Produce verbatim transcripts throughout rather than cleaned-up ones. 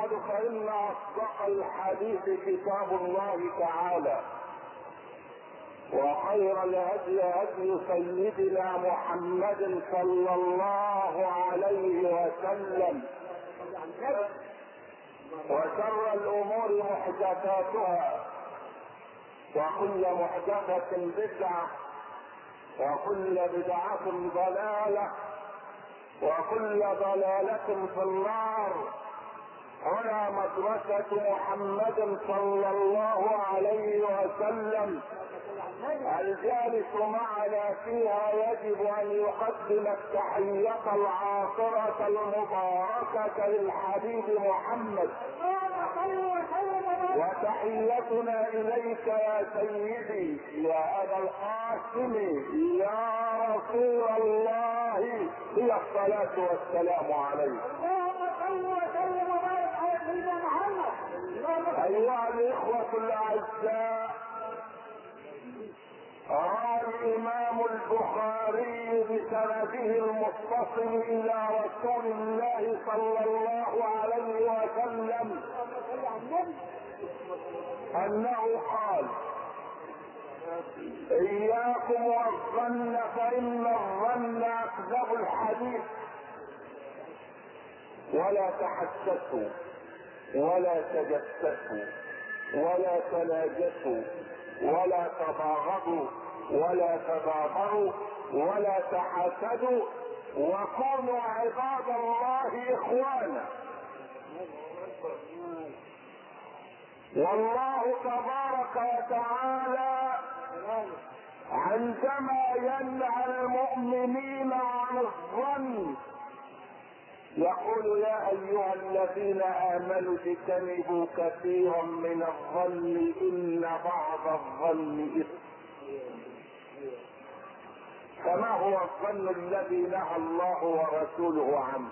بعد فإن أصدق الحديث كتاب الله تعالى، وخير الهدي هدي سيدنا محمد صلى الله عليه وسلم، وشر الأمور محدثاتها، وكل محدثة بدعة، وكل بدعة ضلالة، وكل ضلالة في النار. هنا مدرسة محمد صلى الله عليه وسلم، الجالس معنا فيها يجب ان يقدم التحية العاطرة المباركة للحبيب محمد، وتحيتنا اليك يا سيدي يا ابا القاسم يا رسول الله، هي الصلاة والسلام عليك. ايها الاخوة الاعزاء، روى الامام البخاري بسنده المتصل الى رسول الله صلى الله عليه وسلم انه قال: اياكم والظن فان الظن اكذب الحديث، ولا تحسسوا ولا تجسسوا ولا تناجسوا ولا تباغضوا ولا تباغضوا ولا تحاسدوا، وكونوا عباد الله اخوانا. والله تبارك وتعالى عندما ينهى المؤمنين عن الظن يقول: يا ايها الذين امنوا اجتنبوا كثيرا من الظن ان بعض الظن اثم. فما هو الظن الذي نهى الله ورسوله عنه؟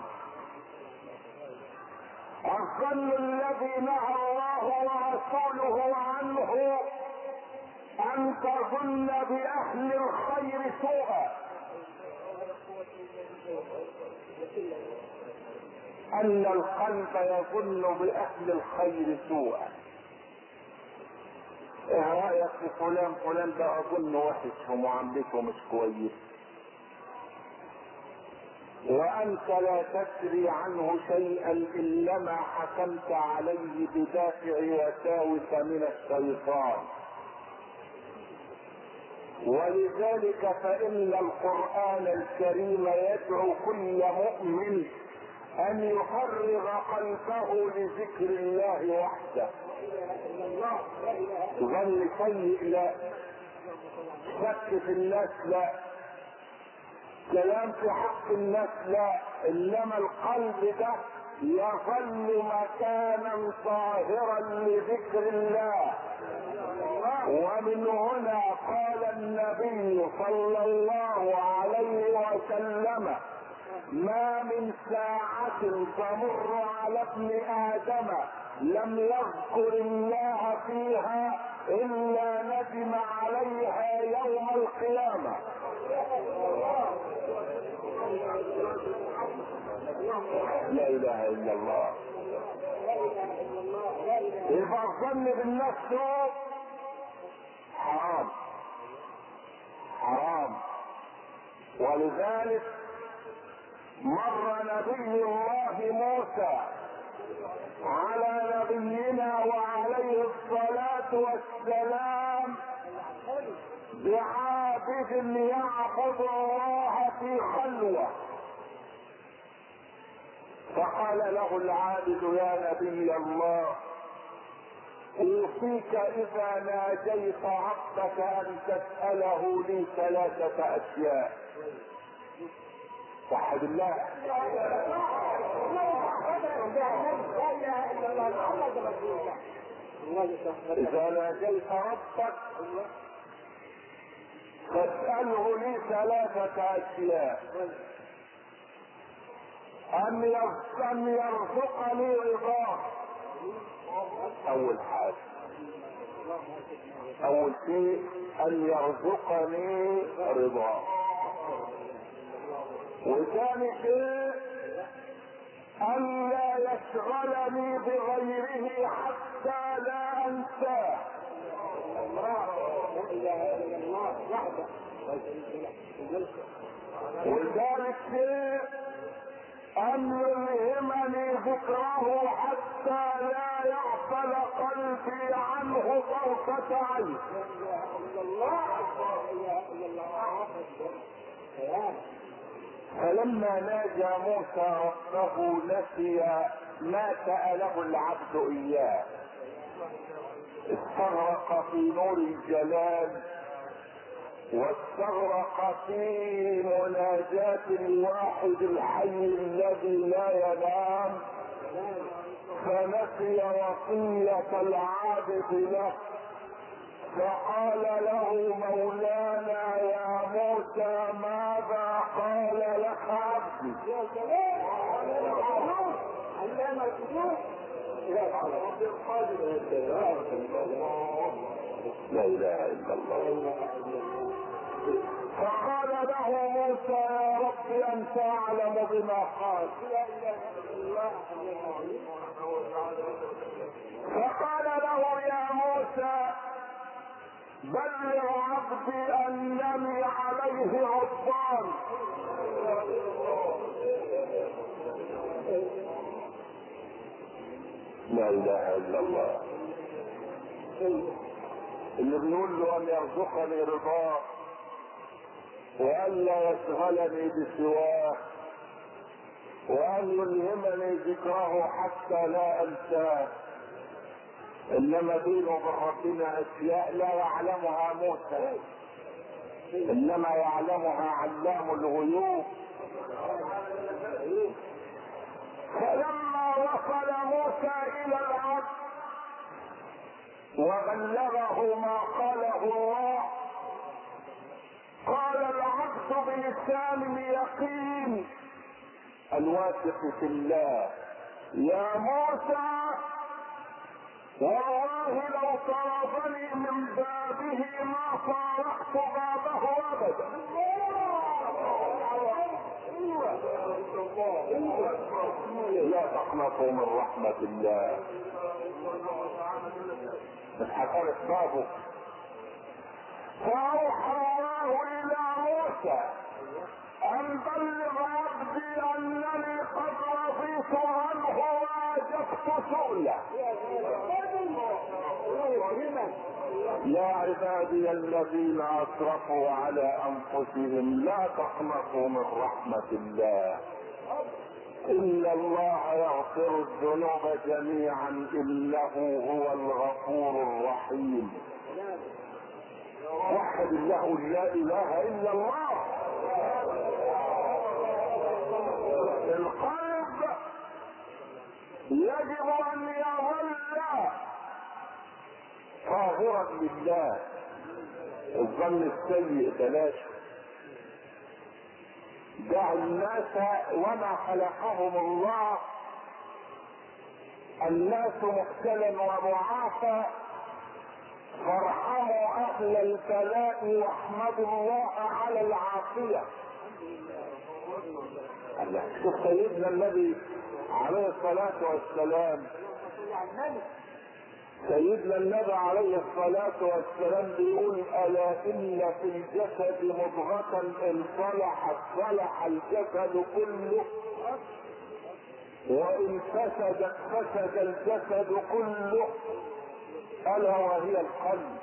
الظن الذي نهى الله ورسوله عنه ان تظن باهل الخير سوءا، ان القلب يظن باهل الخير سوءا. ايه رايك في فلان؟ فلان ده اظن وحش ومعاملته مش كويس، وانت لا تدري عنه شيئا انما حكمت عليه بدافع وساوس من الشيطان. ولذلك فان القرآن الكريم يدعو كل مؤمن ان يفرغ قلبه لذكر الله وحده. ظن سيء لا، شك في الناس لا، كلام في حق الناس لا، انما القلب ده يظل مكانا طاهرا لذكر الله. ومن هنا قال النبي صلى الله عليه وسلم: ما من ساعة تمر على ابن آدم لم يذكر الله فيها إلا ندم عليها يوم القيامة. لا إله إلا الله. إذا الظن بالنفس حرام حرام. ولذلك مر نبي الله موسى على نبينا وعليه الصلاة والسلام بعابد يعبد الله في خلوة، فقال له العابد: يا نبي الله، اوصيك اذا ناجيت ربك ان تسأله لي ثلاثة اشياء. وحد الله. اذا ناجيت ربك فاسأله لي ثلاثة اشياء: ان يرزقني رضاه، اول حاجة، اول شيء ان يرزقني رضاه. وثاني شيء أن لا يشغلني بغيره حتى لا أنساه. ولذلك شيء أن يلهمني ذكره حتى لا يغفل قلبي عنه طرفة عين. فلما ناجى موسى ربه نسي ما سأله العبد إياه، استغرق في نور الجلال واستغرق في مناجاة الواحد الحي الذي لا ينام، فنسي وصية العابد له، فقال له مولانا يا موسى ماذا قال لك عبدي؟ لا اله الا الله. فقال له موسى يا رب انت اعلم بما قال. فقال له يا موسى بلغ عبدي انني عليه غضبان. لا اله الا الله. اللي بيقول له ان يرزقني رضاه وان لا يشغلني بسواه وان يلهمني ذكره حتى لا انساه، انما بينه وبين ربنا اشياء لا يعلمها موسى، انما يعلمها علام الغيوب. فلما وصل موسى الى العبد وبلغه ما قاله الله، قال العبد بلسان يقين الواثق في الله يا موسى والله لو طردني من بابه ما فارقت بابه ابدا. لا تقنطوا من رحمة الله. اتحفرت بابه. فأوحى الله إلى موسى أن بلغ عبدي أنني قد رضيت عنه وأجبت سؤله. يا عبادي الذين أسرفوا على أنفسهم لا تقنطوا من رحمة الله إن الله يغفر الذنوب جميعا إنه هو الغفور الرحيم. وحد الله لا إله إلا الله. القلب يجب أن يظل طاهرا لله. الظن السيء بلاش. دع الناس وما خلقهم الله الناس مبتلا ومعافى، فارحموا اهل البلاء واحمدوا الله على العافيه. شوف سيدنا النبي عليه الصلاه والسلام، سيدنا النبي عليه الصلاة والسلام بيقول ألا إن في الجسد مضغة إن صلحت صلح الجسد كله وإن فسدت فسد الجسد كله ألا وهي القلب.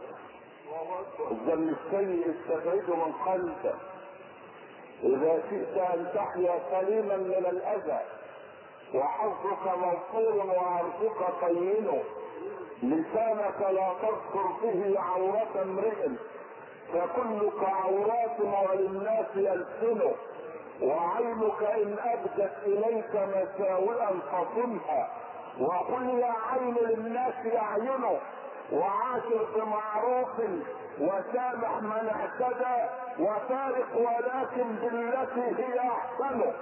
الظن السيء استبعد من قلبك. إذا شئت أن تحيا سليما من الأذى وحظك موصول وعرضك طين، لسانك لا تذكر به عورة امرئ فكلك عورات وللناس ألسنه، وعينك إن أبدت إليك مساوئا فصمها وقل يا عين للناس أعينه، وعاشر بمعروف وسامح من اعتدى وفارق ولكن بالتي هي أحسنه.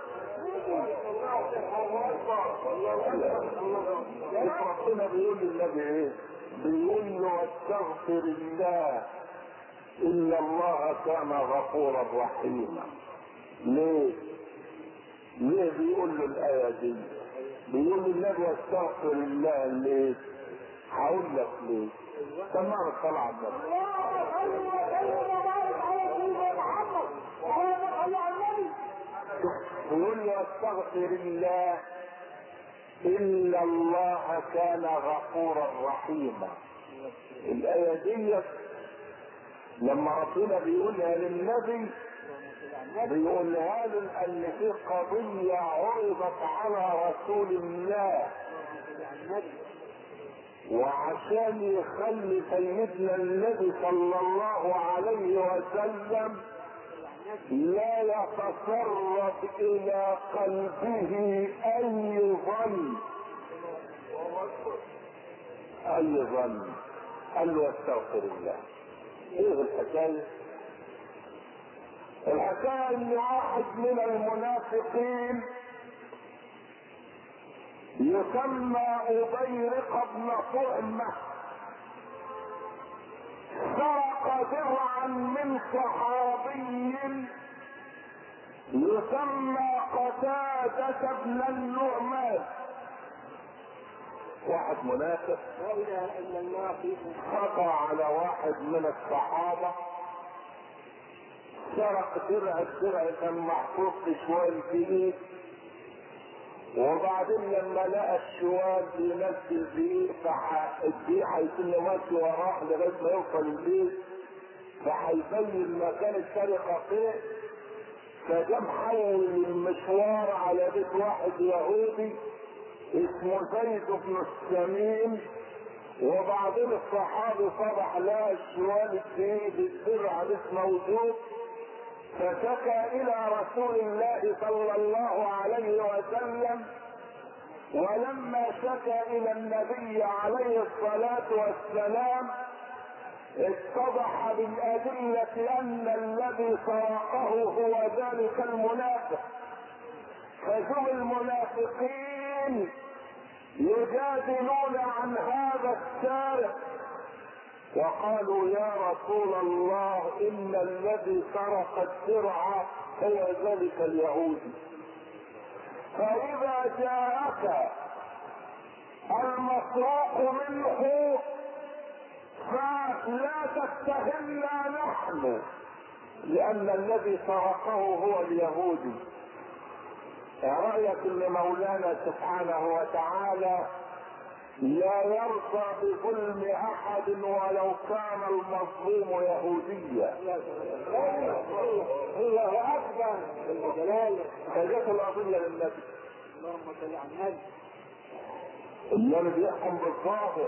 ربنا بيقول للنبي ايه؟ بيقول له واستغفر الله ان الله كان غفورا رحيما. ليه؟ ليه بيقول له الآية دي؟ بيقول للنبي واستغفر الله ليه؟ هقول لك ليه؟ تمام طلع النبي. بيقول له واستغفر الله إن الله كان غفورا رحيما. الآية دي لما ربنا بيقولها للنبي بيقولها له ان في قضية عرضت على رسول الله، وعشان يخلي سيدنا النبي صلى الله عليه وسلم لا يتسرب الى قلبه اي ظن اي ظن قال له استغفر الله. ايه الحكايه؟ الحكايه ان واحد من المنافقين يسمى أبيرق بن طعمة سرق درعا من صحابي يسمى قتادة بن النعمان. واحد منافق خطأ على واحد من الصحابة، سرق درع، الدرع كان محفوظ في شوال فيه، وبعدين لما لقى الشوال بيمثل فيه فالدي هيكون ماشي وراه لغايه ما يوصل البيت، فهيبين مكان السرقه فين، فجا محول المشوار على بيت واحد يهودي اسمه زيد بن السمين، وبعدين الصحابي صبح لقى الشوال الجديد الدرع مش موجود، فشكى الى رسول الله صلى الله عليه وسلم، ولما شكى الى النبي عليه الصلاة والسلام اتضح بالادلة ان الذي سرقه هو ذلك المنافق. فجم المنافقين يجادلون عن هذا السارق وقالوا يا رسول الله ان الذي سرق الدرع هو ذلك اليهودي، فاذا جاءك المسروق منه فلا تتهمنا نحن لان الذي سرقه هو اليهودي. رأيك ان مولانا سبحانه وتعالى لا يرضى بظلم احد ولو كان المظلوم يهوديا. الله اكبر بالجلال. فجت القضيه للنبي اللهم صل على النبي. النبي بيحكم بالظاهر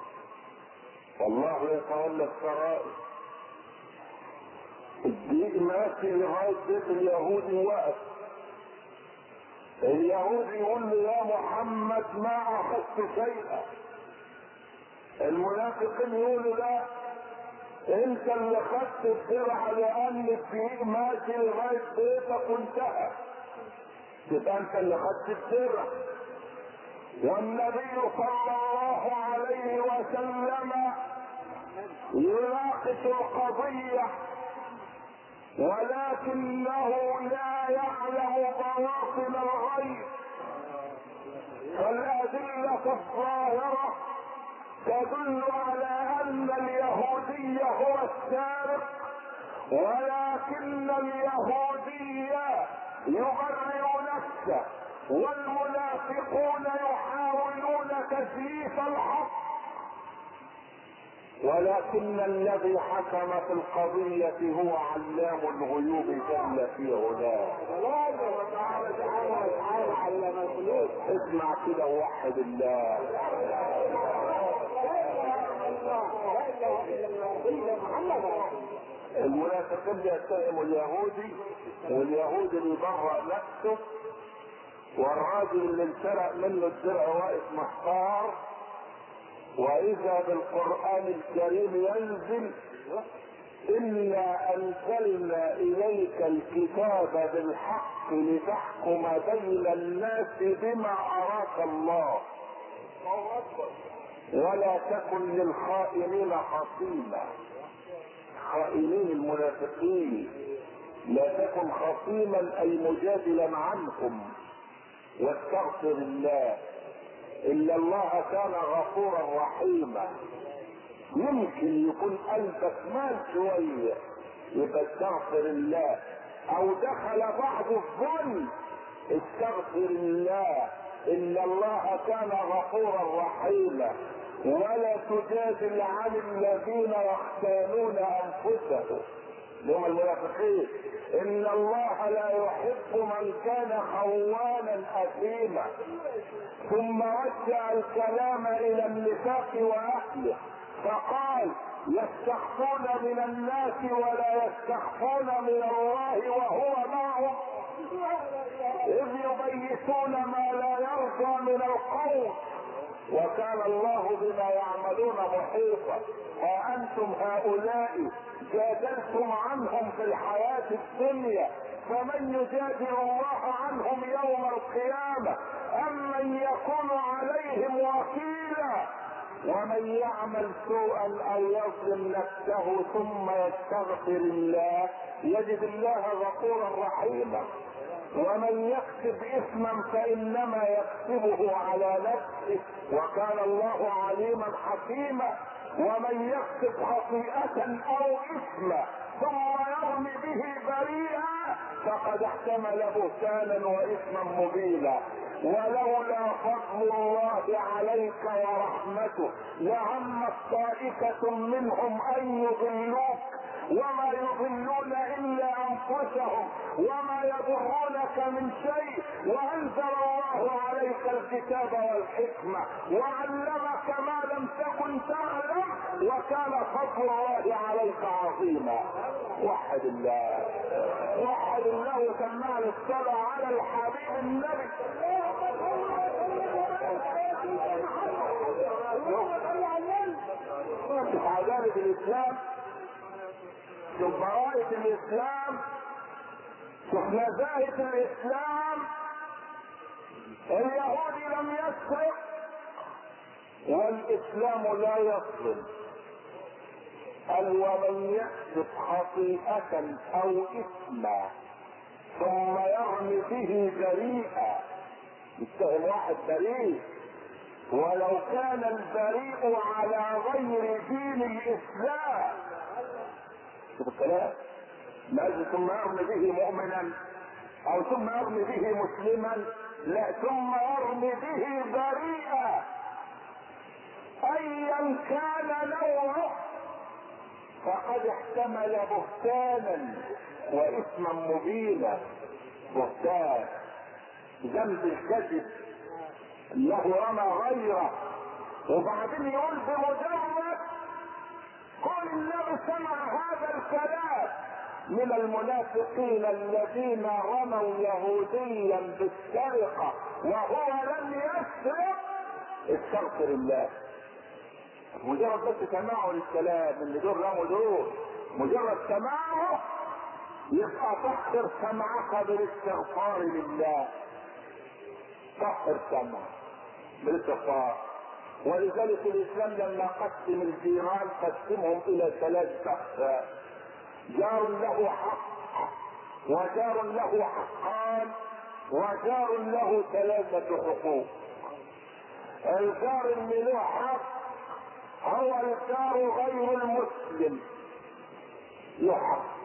والله يتولى السرائر. الدين ماشي لغايه بيت اليهودي وقف، اليهودي يقول له يا محمد ما اخذت شيئا، المنافقين يقولوا لا انت اللي خدت الدرع لان الدين ماشي لغايه بيتك وانتهى، يبقى انت اللي خدت الدرع. والنبي صلى الله عليه وسلم يناقش القضيه ولكنه لا يعلم بواطن الغيب، فالأدلة الظاهرة تدل على أن اليهودي هو السارق، ولكن اليهودي يبرئ نفسه والمنافقون يحاولون تزييف الحق، ولكن الذي حكم في القضية هو علام الغيوب جل في علاه. اسمع كده ووحد الله. المنافقين يتهموا اليهودي واليهودي اللي يبرأ نفسه، والراجل اللي انسرق منه الدرع واقف محتار، واذا بالقرآن الكريم ينزل انا انزلنا اليك الكتاب بالحق لتحكم بين الناس بما اراك الله ولا تكن للخائنين خصيما. خائنين المنافقين لا تكن خصيما اي مجادلا عنهم، واستغفر الله. إلا الله كان غفورا رحيما. يمكن يكون قلبك مال شوية يبقى استغفر الله، او دخل بعض الظن استغفر الله. إن الله كان غفورا رحيما. ولا تجادل عن الذين يختانون انفسهم هم المنافقين. ان الله لا يحب من كان خوانا اثيما. ثم رجع الكلام الى النفاق واهله فقال يستخفون من الناس ولا يستخفون من الله وهو معهم اذ يبيتون ما لا يرضى من القول وكان الله بما يعملون محيطا. ها انتم هؤلاء جادلتم عنهم في الحياة الدنيا فمن يجادل الله عنهم يوم القيامة ام من يكون عليهم وكيلا. ومن يعمل سوءا او يظلم نفسه ثم يستغفر الله يجد الله غفورا رحيما. ومن يكسب اثما فانما يكسبه على نفسه وكان الله عليما حكيما. ومن يكسب خطيئة او اثما ثم يرمي به بريئا فقد احتمل بهتانا واثما مبينا. ولولا فضل الله عليك ورحمته لعمت طائفة منهم ان يضلوك وما يضلون الا انفسهم وما يضرونك من شيء. وانزل الله عليك الكتاب والحكمة وعلمك ما لم تكن تعلم وكان فضل الله عليك عظيما. وحد الله وحد الله وسمعنا الصلاة على الحبيب النبي. شوف عجائب الاسلام، شوف براءة الاسلام، شوف نزاهة الاسلام. اليهودي لم يسرق والاسلام لا يظلم. قال ومن يكسب خطيئة او اثما ثم يرمي به بريئا يتهم واحد بريء ولو كان البريء على غير دين الاسلام. شوف الكلام، ما ثم يرمي به مؤمنا او ثم يرمي به مسلما، لا ثم يرمي به بريئا ايا كان نوعه فقد احتمل بهتانا واثما مبينا. بهتان ذنب الكذب انه رمى غيره وبعدين يقول بمجرد كل النبي سمع هذا الكلام من المنافقين الذين رموا يهوديا بالسرقة وهو لم يسرق استغفر الله. مجرد بس سماعه للكلام اللي دول رموا دول مجرد سماعه يبقى طهر سمعك بالاستغفار لله. طهر سمع بالاستغفار. ولذلك الاسلام لما قسم الجيران قسمهم الى ثلاث اقسام: جار له حق وجار له حقان وجار له ثلاثة حقوق. الجار اللي له حق هو الجار غير المسلم له حق،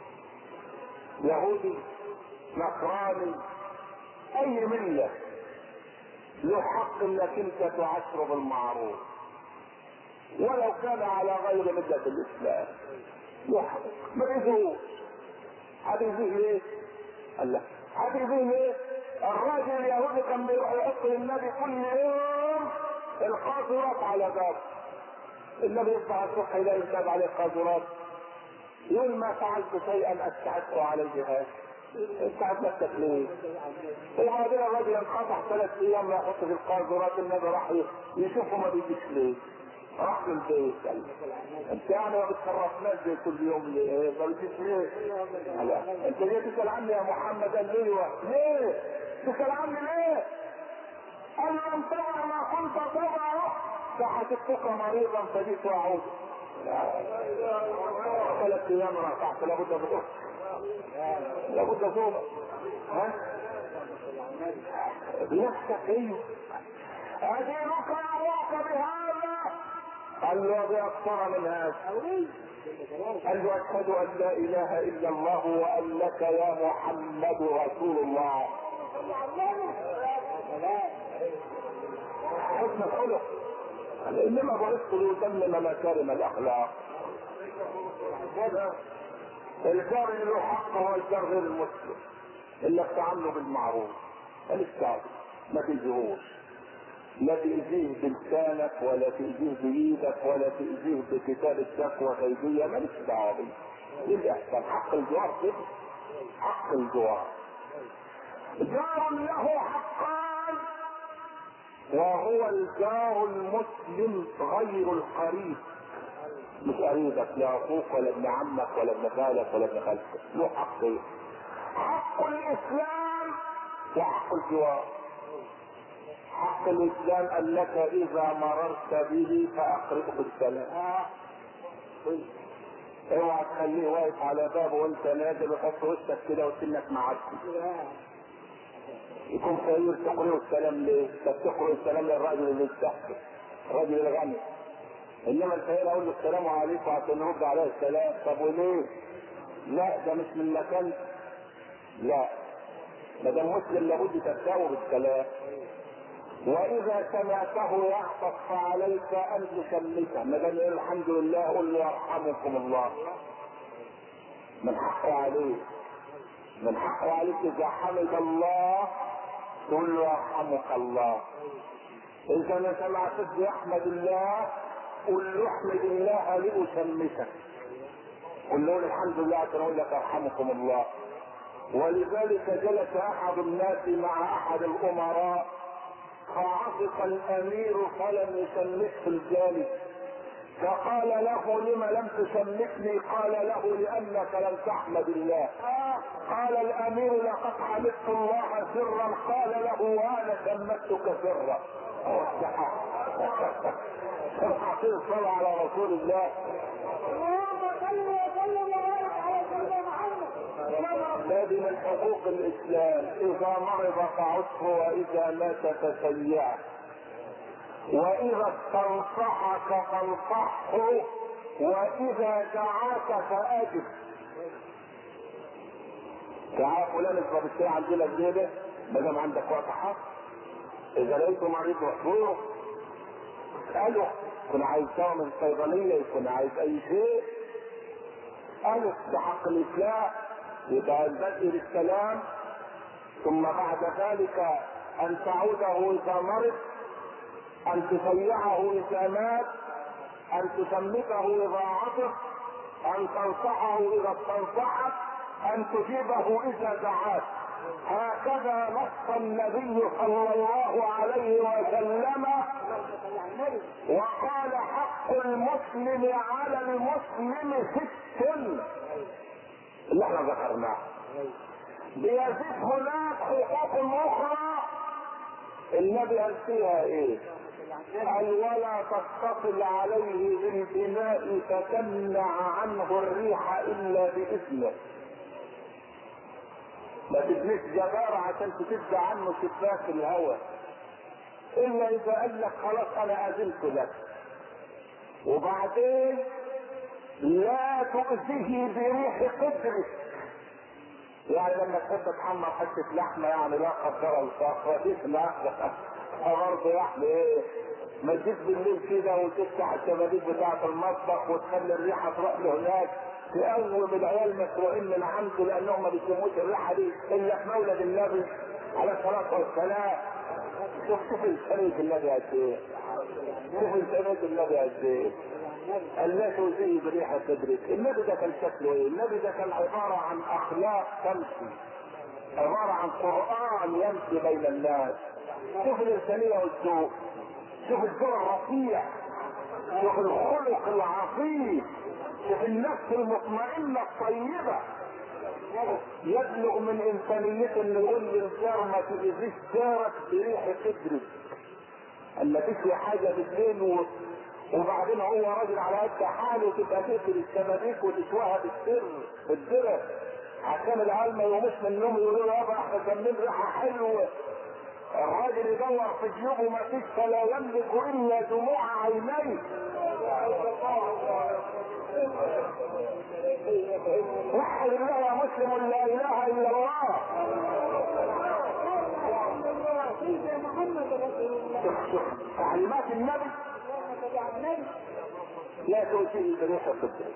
يهودي نصراني اي مله له حق انك انت تعاشره بالمعروف ولو كان على غير مله الاسلام. له حق ما يجوز. هتجوز ليه؟ قال لا هتجوز ليه؟ الراجل اليهودي كان بيروح يحط للنبي كل يوم القاذورات على بابه. النبي يصبح الصبح يلاقي الباب عليه قاذورات يقول ما فعلت شيئا استحق عليه هذا. استعد نفسك ليه؟ وبعدين الراجل انقطع ثلاث ايام لا يحط في القاذورات. النبي راح يشوفه ما بيجيش ليه؟ راح للبيت قال انت يعني ما بتصرفناش زي كل يوم ليه؟ ما بتجيش ليه؟ لا انت جاي تسال عني يا محمد. قال ليه؟ ليه؟ تسال عني ليه؟ قال لم تضع ما كنت تضعه فحسبتك مريضا فجئت واعود. ثلاث ايام رفعت لابد بصوت لابد صوت. ها بنفسك ايه؟ ادينك يراك بهذا؟ قال له باكثر من هذا. قال له اشهد ان لا اله الا الله وانك يا محمد رسول الله. حسن الخلق. انما بعثت لاتمم مكارم الاخلاق. الجار اللي له حق هو الجار غير المسلم، انك تعامله بالمعروف. الكتاب ما تجيهوش، لا تأذيه بلسانك ولا تأذيه بإيدك ولا تأذيه بكتاب التقوى غيبية. مالكش دعوة بيه. دي الإحسان. حق الجوار كده، حق الجوار. جار له حقان، وهو الجار المسلم غير القريب. مش قريبك، لا اخوك ولا ابن عمك ولا ابن خالك ولا ابن خالتك. له حقين: حق الاسلام وحق الجوار. حق الاسلام انك اذا مررت به فاقرئه بالسلام. اوعى تخليه واقف على بابه وانت نازل وحط وشك كده وسنك معدي. يكون خير تقرئه السلام ليه؟ تقرئ السلام للراجل اللي يستحقه، الراجل الغني. انما الخير اقول له السلام عليكم عشان نرد عليه السلام. طب وليه؟ لا ده مش من مكان. لا، ما دام مسلم لابد تبدأه بالسلام. واذا سمعته يعطف فعليك ان تشمته. ما دام يقول الحمد لله قل له يرحمكم الله. من حقه عليه، من حقه عليك اذا حمد الله تقول له يرحمك الله. اذا ما سمعتك يحمد الله قل له احمد الله لأشمتك. قل له الحمد لله عشان اقول لك يرحمكم الله. ولذلك جلس احد الناس مع احد الامراء فعصق الامير فلم يشمته الجالس، فقال له لم لم تشمتني؟ قال له لانك لم تحمد الله. قال الامير لقد حمدت الله سرا. قال له وانا شمتك سرا. الحقيقة الصلاة على رسول الله. هذه من حقوق الاسلام: اذا مرض فعده واذا مات فشيعه، واذا استنصحك فانصحه، واذا دعاك فاجب. تعال فلان اشرب الشاي عندنا بجيبه ما دام عندك وقت حق. اذا لقيته مريض محظوظ اساله، يكون عايز دواء من الصيدليه، يكون عايز اي شيء اساله. ده حق الاسلام. يبقى البدء بالسلام، ثم بعد ذلك ان تعوده اذا مرض، ان تشيعه اذا مات، ان تشمته اذا عطف، ان تنصحه اذا استنصحك، ان تجيبه اذا دعاك. هكذا نص النبي صلى الله عليه وسلم وقال: حق المسلم على المسلم ست اللي احنا ذكرناه. بيزيد هناك حقوق اخرى النبي قال فيها ايه؟ قال: ولا تتصل عليه بالبناء فتمنع عنه الريح الا باذنه. ما تبنيش جبار عشان تفز عنه شباك الهواء الا اذا قال لك خلاص انا اذنت لك. وبعدين لا تؤذيه بريح قدرك. يعني لما تحب تحمر حته لحمه يعني لا قدر الفقر تسمع برضه يعني ايه، ما تجيش بالليل كده وتفتح الشبابيك بتاعه المطبخ وتخلي الريحه تروح لهناك تقوم العيال مسروقين من عنده لانهم ما بيشموش الريحه دي الا في مولد النبي عليه الصلاه والسلام. شوف شوف الشريك النبي قد ايه، شوف الشريك النبي قد ايه. لا تؤذيه بريحه صدرك. النبي ده كان شكله ايه؟ النبي ده كان عباره عن اخلاق تمشي، عباره عن قران يمشي بين الناس. شوف الانسانيه والذوق، شوف الذوق الرفيع، شوف الخلق العظيم، شوف النفس المطمئنه الطيبه. يبلغ من انسانيته انه يقول للجار ما تؤذيش جارك بريح صدرك. اما تشوي حاجه بالليل و... وبعدين هو راجل على قد حاله تبقى تقفل الشبابيك وتشويها بالسر بالدرة عشان العيال ما يقوموش من النوم يقولوا له يابا احنا شامين ريحه حلوه. الراجل يدور في جيوبه ما فيش فلا يملك الا دموع عينيه. وحد الله يا مسلم لا اله الا الله. تعليمات النبي لا تؤتيه بريحه الصدق.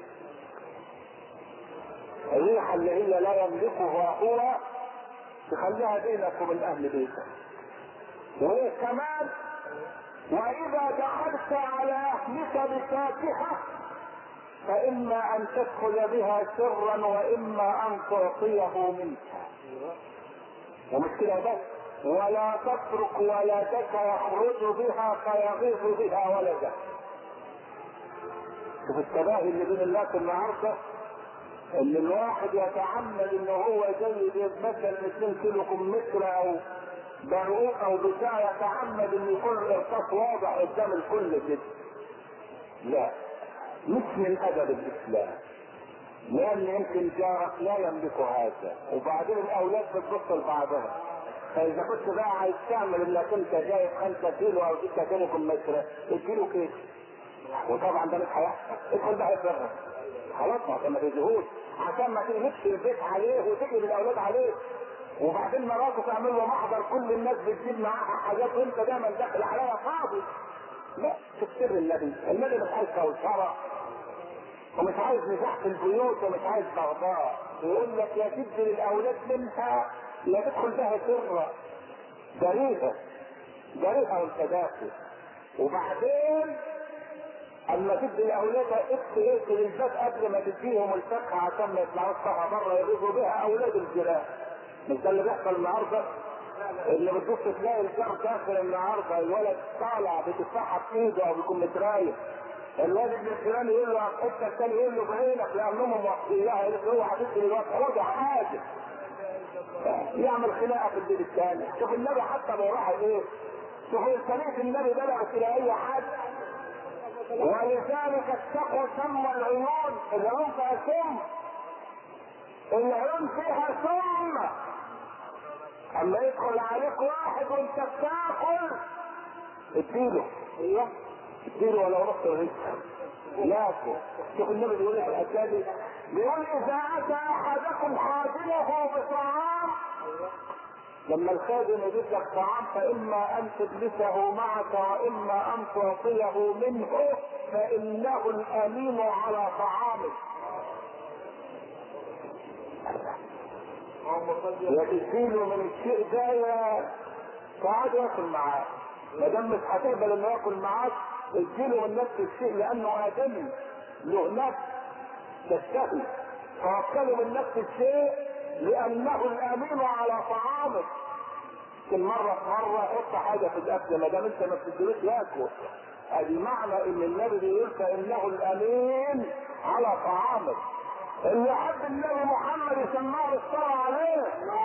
الريحه اللي هي لا يملكها هو تخليها بينك وبين اهل بيتك. وكمان واذا دخلت على اهلك بفاكهه فاما ان تدخل بها سرا واما ان تعطيه منها. ومش كده بس، ولا تترك ولدك يخرج بها فيغيظ بها ولدك. شوف التباهي اللي بين الناس النهارده، ان الواحد يتعمد ان هو جاي مثلا اتنين كيلو كمثرى او برقوق او بتاع، يتعمد ان يكون الارصاص واضح قدام الكل كده. لا، مش من ادب الاسلام، لان يمكن جارك لا يملك هذا، وبعدين الاولاد بتبص لبعضها. فاذا كنت بقى عايز تعمل انك انت جايب خمسة كيلو او ستة كيلو كمثرى، اديله كيس. وطبعا ده مش هيحصل، ادخل بقى يفرق خلاص عشان ما تجيهوش، عشان ما تقلبش البيت عليه وتقلب الاولاد عليه. وبعدين مراته تعمل له محضر كل الناس بتجيب معاها حاجات وانت دايما داخل عليها فاضي. لا، تكتر النبي، النبي مش عايز كوثره ومش عايز نزاح في البيوت ومش عايز بغضاء. يقول لك يا تدي للاولاد منها لا تدخل بها سرا، جريئه جريئه وانت داخل. وبعدين اما تدي لاولادها اقفل الباب قبل ما تديهم الفاكهه عشان ما يطلعوش بره يغيظوا بها اولاد الجيران. مش ده اللي بيحصل النهارده؟ اللي بتبص تلاقي الجار داخل النهارده الولد طالع بتفاحه في ايده او بيكون مترايح، الواد ابن الجيران يقول له الحته الثاني يقول له بعينك لانهم موصياها، يقول له اوعى تدي الواد خد عادي يعمل خناقه في البيت الثاني. شوف النبي حتى لو راح ايه، شوف طريقه النبي بلغت الى اي حد. ولذلك اتقوا سم العيون، العيون فيها سم، العيون فيها سم. اما يدخل عليك واحد وانت بتاكل اديله، ايوه اديله ولو نص الرزق ياكل. شوف النبي بيقول ايه في الحديث، بيقول اذا اتى احدكم خادمه بطعام، لما الخادم يجيب لك طعام فاما ان تجلسه معك واما ان تعطيه منه فانه الامين على طعامك. وتديله من الشيء ده فقعد ياكل معاك، ما دام مش هتقبل انه ياكل معاك اديله من نفس الشيء لانه ادمي له نفس تشتهي، فوكله من نفس الشيء لانه الامين على طعامك. كل مرة في مرة حط حاجة في الاكل ما دام انت ما بتديلوش ياكل. ادي معنى ان النبي بيقول فانه الامين على طعامك. اللي يحب النبي محمد يسمعه الصلاة عليه.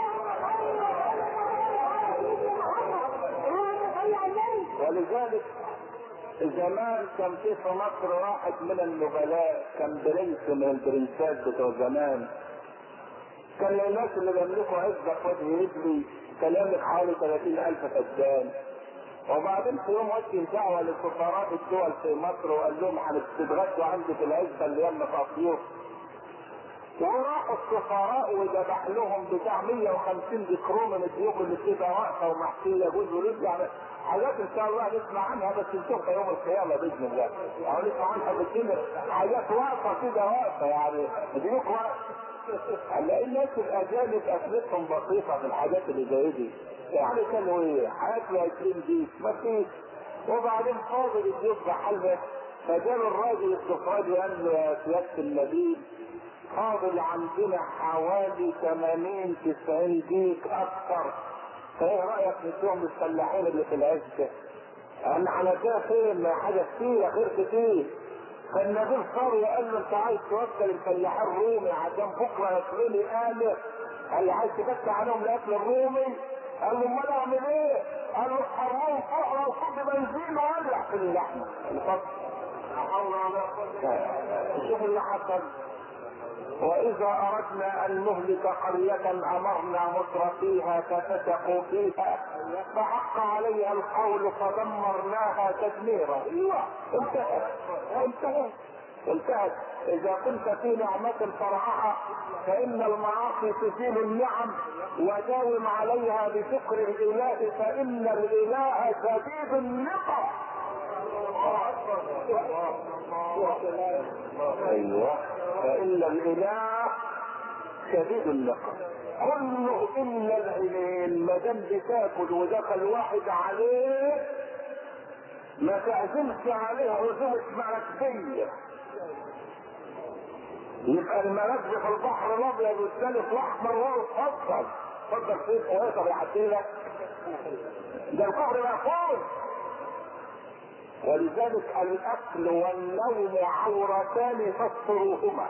ولذلك زمان كان في في مصر واحد من النبلاء، كان برنس من البرنسات بتوع زمان، كان الناس اللي بيملكوا عزة في وجه رجلي كان يملك حوالي ثلاثين ألف فدان. وبعدين في يوم وجه دعوة لسفراء الدول في مصر وقال لهم هنتغدوا عندي في العزة اللي يم في أسيوط. وراحوا السفراء وذبح لهم بتاع مية وخمسين ذكرون من الضيوف اللي بتبقى واقفه ومحشيه جوز ورجل، يعني حاجات ان شاء الله نسمع عنها بس نشوفها يوم القيامه باذن الله، او نسمع عنها بالدنيا حاجات واقفه كده واقفه يعني ضيوف واقفه. هنلاقي الناس الاجانب اكلتهم بسيطه في الحاجات اللي زي دي، يعني كانوا ايه هياكلوا عشرين ديك ما فيش. وبعدين فاضل الضيوف بحلبه، فجاله الراجل السفراجي قال له يا سياده النبي فاضل عندنا حوالي ثمانين تسعين ديك اكثر، فايه رايك نديهم للفلاحين اللي في العزه؟ قال على كده فين حاجه كتير خير كتير. فالنبي صار وقال له انت عايز توكل الفلاحين الرومي عشان بكره ياكلوا لي آلة؟ قال لي عايز تفتح عليهم الاكل الرومي؟ قال له امال اعمل ايه؟ قال له حرام فقره وصب بنزين وولع في اللحمه الفضل. شوف اللي حصل، واذا اردنا ان نهلك قرية امرنا متر فيها ففسقوا فيها فحق عليها القول فدمرناها تدميرا. ايوه انتهت انتهت انتهت. اذا كنت في نعمة فرعها فان المعاصي تزيل النعم، وداوم عليها بشكر الاله فان الاله شديد النقم. ايوه فان الاله شديد النقم. كله الا العينين ما دام بتاكل ودخل واحد عليه ما تعزمش عليه عزومة مراكبية. يبقى المراكب في البحر الابيض والثاني في الاحمر وهو اتفضل اتفضل فين ويقدر يعدي لك؟ ده البحر مقفول. ولذلك الاكل والنوم عورتان فاستروهما.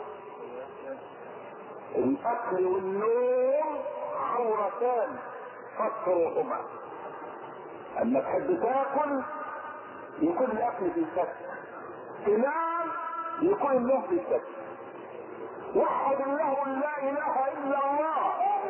الاكل والنوم عورتان فاستروهما. اما تحب تاكل يكون الاكل في سكت، تنام يكون النوم في سكت. وحد الله لا اله الا الله.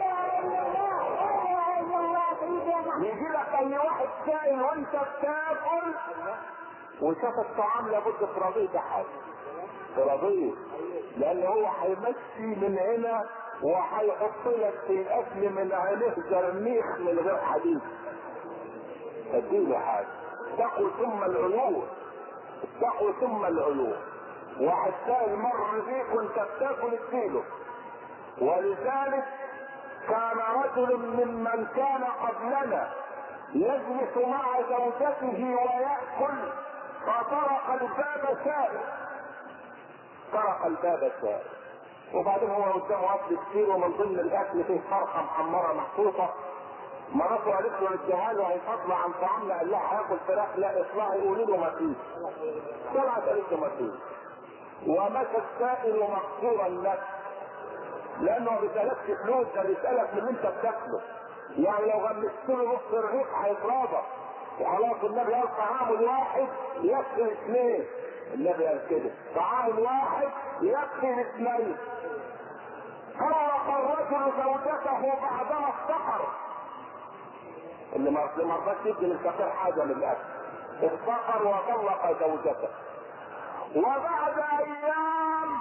يجي لك اي واحد سائل وانت بتاكل وشاف الطعام لابد تراضيه بحاجه، تراضيه لان هو هيمشي من هنا وهيحط لك في الاكل من عينيه زرنيخ من غير حديد. اديله حاجه. اتقوا ثم العيون، اتقوا ثم العيون. واحد سائل مر بيك وانت بتاكل اديله. ولذلك كان رجل ممن كان قبلنا يجلس مع زوجته ويأكل فطرق الباب سائل، طرق الباب سائل. وبعدين هو قدامه اكل كتير ومن ضمن الاكل فيه فرخه محمره محطوطه. مراته قالت له اديها له هيفضل عن طعامنا. قال لها هاكل فراخ. لا اطلعي قولي له ما فيش. طلعت قالت له ما فيش. ومشى السائل مكسور النفس لانه ما بيسالكش فلوس، ده بيسالك من اللي انت بتاكله. يعني لو غمست له نص الرغيف هيتراضى. وخلاص النبي قال طعام الواحد يكفي اثنين. النبي قال كده طعام واحد يكفي الاثنين. طلق الرجل زوجته بعدما افتقر. اللي ما رضاش يدي للفقير حاجه من الاكل افتقر وطلق زوجته. وبعد ايام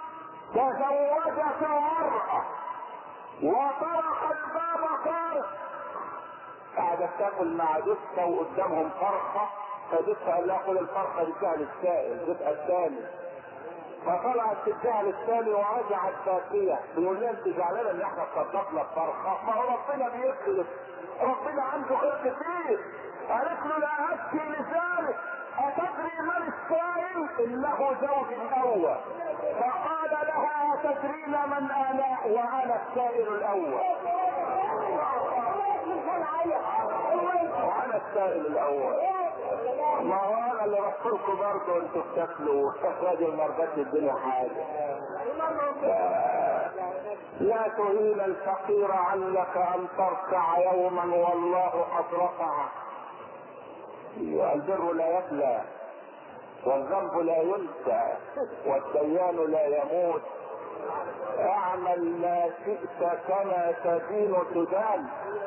تزوجت المرأة وطرق الباب طارق. قعدت تاكل مع جثة وقدامهم فرخة، فجثة قال لها خد الفرخة دي للسائل جثة الثاني. فطلعت تديها للثاني ورجعت باكية. بيقول لها انت زعلانة ان احنا صدقنا الفرخة؟ ما هو ربنا بيكذب، ربنا عنده خير كتير. قالت له لا ابكي لذلك، اتدري من السائل؟ انه زوجي الاول. فقال لها اتدرين من انا؟ وانا السائل الاول. وانا السائل الاول. ما هو انا اللي رحت لكم برضه انتوا بتاكلوا وتخرجوا المرضات الدنيا حاجه. لا تهين الفقير عنك ان تركع يوما والله قد رفع. البر لا يبلى والذنب لا ينسى والديان لا يموت. اعمل ما شئت كما تدين تدان.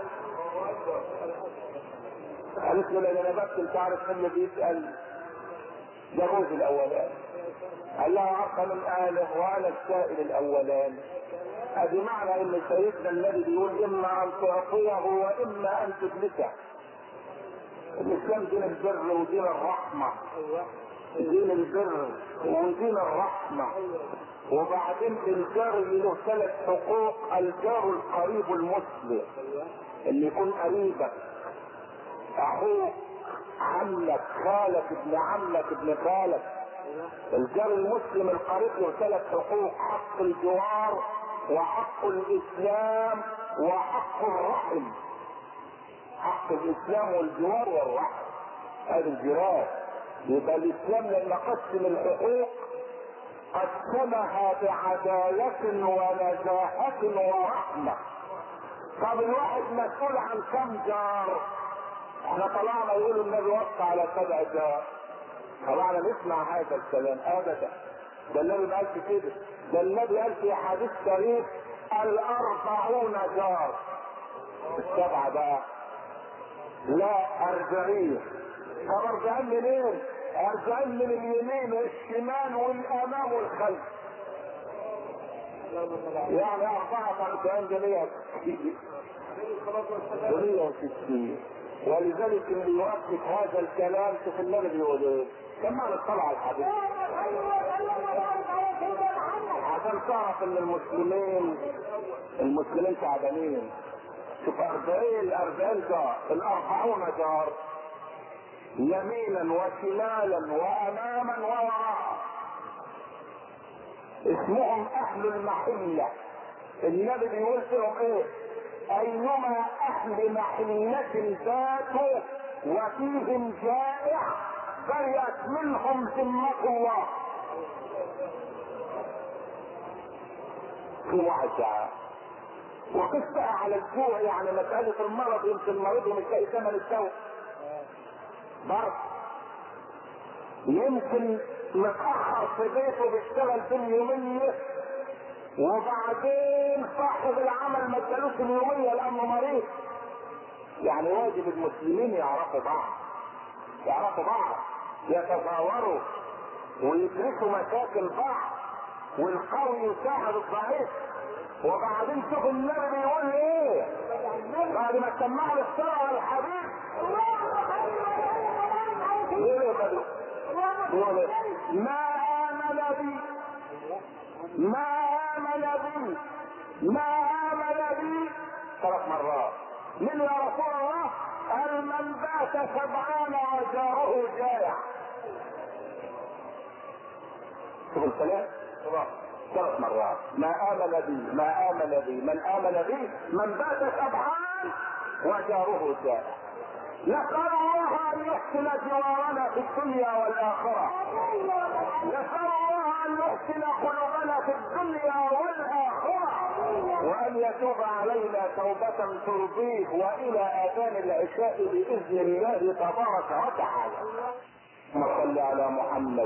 قالت له لا انا بس انت عارف مين اللي بيسال؟ ده جوزي الاولاني. قال لها عارفه من اهله وانا السائل الاولاني. ادي معنى ان سيدنا النبي بيقول اما ان تعطيه واما ان تجلسه. الاسلام دين البر ودين الرحمه. دين البر ودين الرحمه. وبعدين الجار له ثلاث حقوق. الجار القريب المسلم اللي يكون قريبك، اخوك، عمك، خالك، ابن عمك، ابن خالك. الجار المسلم القريب له ثلاث حقوق: حق الجوار وحق الاسلام وحق الرحم. حق الاسلام والجوار والرحم هذه الجيران. يبقى الاسلام لما قسم الحقوق قسمها بعدالة ونزاهة ورحمة. طب الواحد مسؤول عن كم جار؟ احنا طلعنا يقولوا النبي وقع على سبع جار. طلعنا نسمع هذا الكلام ابدا. ده النبي ما قالش كده، ده النبي قال في حديث شريف الأربعون جار. السبعة بقى لا أربعين. طب أربعين منين؟ أربعين من اليمين والشمال والأمام والخلف، يعني أربعة أربعين جميع جميع وستين. ولذلك اللي يؤكد هذا الكلام شوف النبي بيقول ايه، كما نطلع على الحديث عشان تعرف ان المسلمين المسلمين تعبانين. شوف أربعين أربعين جار، الأربعون جار يمينا وشمالا وأماما ووراء، اسمهم أهل المحلة. النبي بيقول لهم ايه؟ أيما أهل محلة ذاته وفيهم جائع برئت منهم ذمة الله. في واحد جاء وقصة على الجوع، يعني مسألة المرض، يمكن مريضه مش لاقي ثمن الدواء برضه، يمكن متأخر في بيته بيشتغل باليومية وبعدين صاحب العمل ما ادالوش اليومية لأنه مريض. يعني واجب المسلمين يعرفوا بعض، يعرفوا بعض، يتزاوروا ويدرسوا مشاكل بعض، والقوي يساعد الضعيف. وبعدين شوف النبي بيقول ايه بعد ما سمعنا الصلاة على الحبيب، يقول ما آمن بي ما آمن بي ما آمن بي ثلاث مرات. من يا رسول الله؟ قال من بات سبعان وجاره جائع. شوف الكلام ثلاث مرات، ما آمن بي ما آمن بي من آمن بي من بات سبعان وجاره جائع. نسأل الله أن يحسن جوارنا في الدنيا والآخرة، نسأل الله أن يحسن قلوبنا في الدنيا والآخرة، وأن يتوب علينا توبة ترضيه وإلى آذان العشاء بإذن الله تبارك وتعالى. اللهم صل على محمد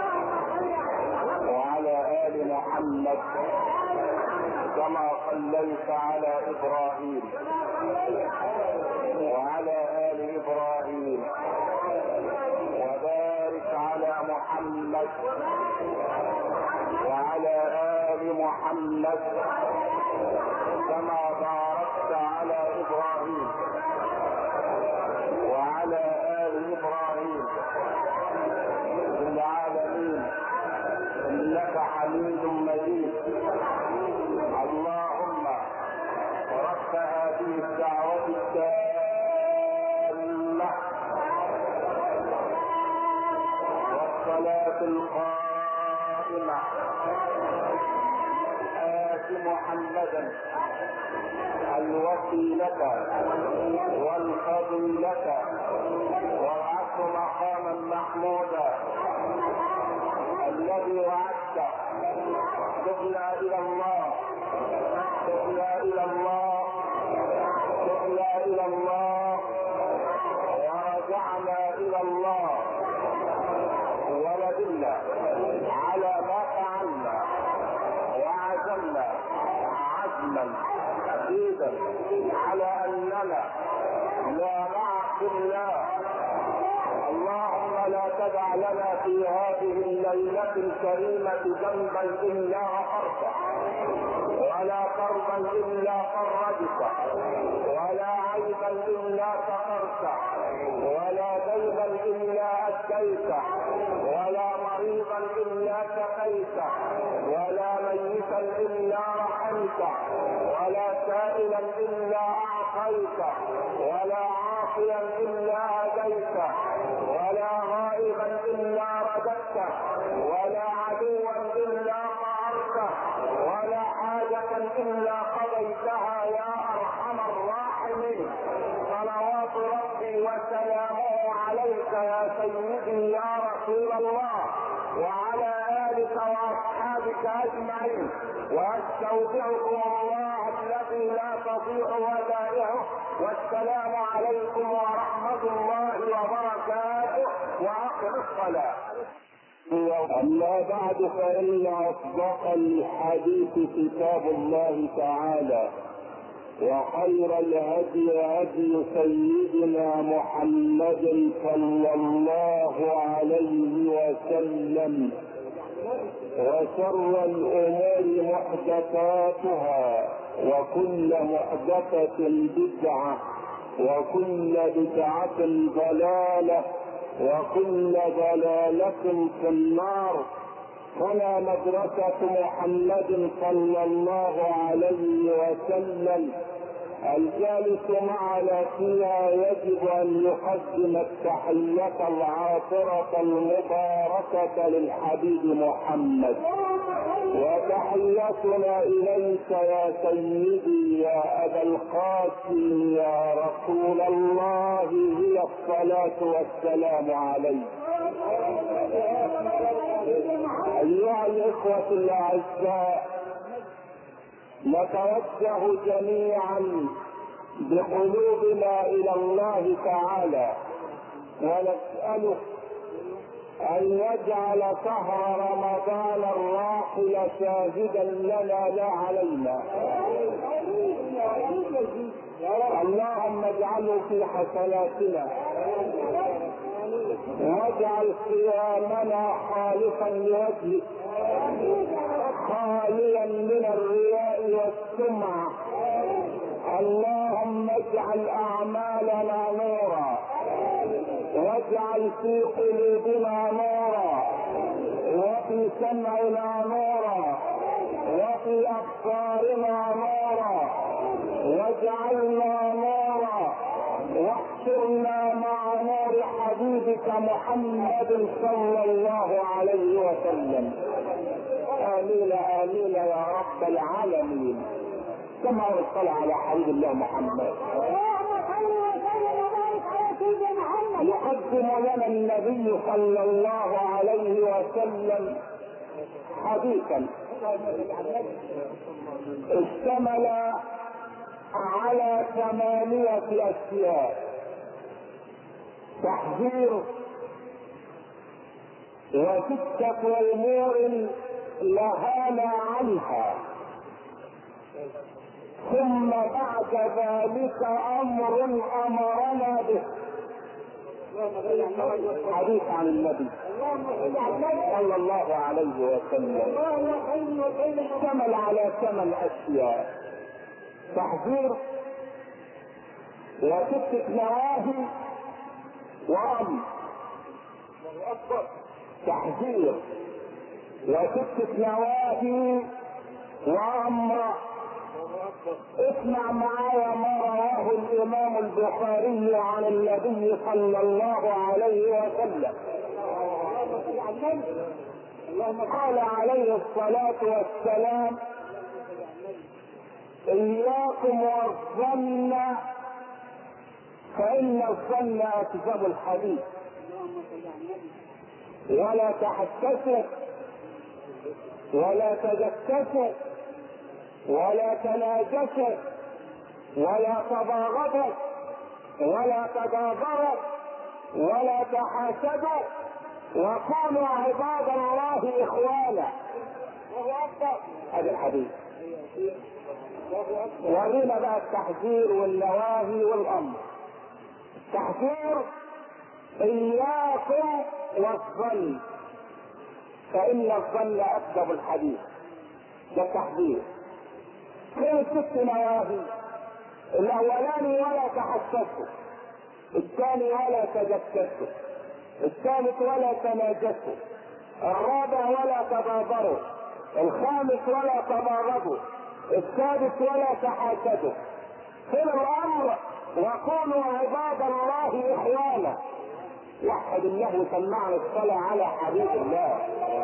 وعلى آل محمد كما صليت على إبراهيم وعلى آل إبراهيم، وبارك على محمد وعلى آل محمد كما باركت على إبراهيم وعلى آل إبراهيم في العالمين إنك حميد مجيد. اللهم رب هذه الدعوة التامة والصلاة القائمة آت محمدا الوسيلة والفضيلة وابعثه مقاما محمودا الذي وعدته. تبنا إلى الله تبنا إلى الله تبنا إلى الله ورجعنا إلى الله وندلنا على ما فعلنا وعزمنا عزما أكيدا على أننا لا نعصي الله. اللهم لا تدع لنا في هذه الليلة الكريمة ذنبا إلا غفرته، ولا كربا إلا فرجته، ولا عيبا إلا سترته، ولا دينا إلا أديته، ولا مريضا إلا شفيته، ولا ميتا إلا رحمته، ولا سائلا إلا أعطيته، ولا عاصيا إلا هديته، ولا غائبا إلا رددته، ولا عدوا إلا طهرته، ولا حاجة إلا قضيتها يا أرحم الراحمين. صلوات ربي وسلامه عليك يا سيدي يا رسول الله وعلى آلك وأصحابك أجمعين، وأستودعكم الله الذي لا تضيع ودائعه، والسلام عليكم ورحمة الله وبركاته، وأقم الصلاة. أما بعد، فإن أصدق الحديث كتاب الله تعالى، وخير الهدي هدي سيدنا محمد صلى الله عليه وسلم، وشر الأمور محدثاتها، وكل محدثة بدعة، وكل بدعة ضلالة، وكل ضلالة في النار. فلا مدرسة محمد صلى الله عليه وسلم الجالس معنا فيها يجب ان يقدم التحية العاطرة المباركة للحبيب محمد، وتحيتنا اليك يا سيدي يا ابا القاسم يا رسول الله هي الصلاة والسلام عليك. ايها الاخوة الاعزاء، نتوجه جميعا بقلوبنا الى الله تعالى ونسأله ان يجعل شهر رمضان الراحل شاهدا لنا لا علينا. اللهم اجعله في حسناتنا، واجعل صيامنا خالصا لوجهك، خاليا من الرياء والسمعة. اللهم اجعل اعمالنا نورا، واجعل في قلوبنا نورا، وفي سمعنا نورا، وفي ابصارنا نورا، واجعلنا نورا، واحشرنا مع نور حبيبك محمد صلى الله عليه وسلم. آمين آمين يا رب العالمين. كما صلى على حبيب الله محمد. يقدم لنا النبي صلى الله عليه وسلم حديثا اشتمل على ثمانية أشياء: تحذير، وستة أمور نهانا عنها، ثم بعد ذلك أمر أمرنا به. حديث عن النبي صلى الله عليه وسلم اشتمل على ثمان أشياء: تحذير، وستة نواهي، وأمر. تحذير وستة نواهي وأمر. اسمع معايا ما رواه الإمام البخاري عن النبي صلى الله عليه وسلم. قال عليه الصلاة والسلام: إياكم والظن فإن الظن أكذب الحديث، ولا تحسسوا، ولا تجسسوا، ولا تناجسوا، ولا تباغضوا، ولا تدابروا، ولا تحاسدوا، وكونوا عباد الله إخوانا. هذا الحديث. ورينا بقى التحذير والنواهي والأمر. تحذير: إياكم والظن فإن الظن أكذب الحديث. ده التحذير. كل ست نواهي: الأولاني ولا تحسسوا، الثاني ولا تجسسوا، الثالث ولا تناجسوا، الرابع ولا تباغضوا، الخامس ولا تباغضوا، السادس ولا تحاسدوا. في الأمر: وكونوا عباد الله إخوانا. وحد الله وسمعنا الصلاة على حبيب الله.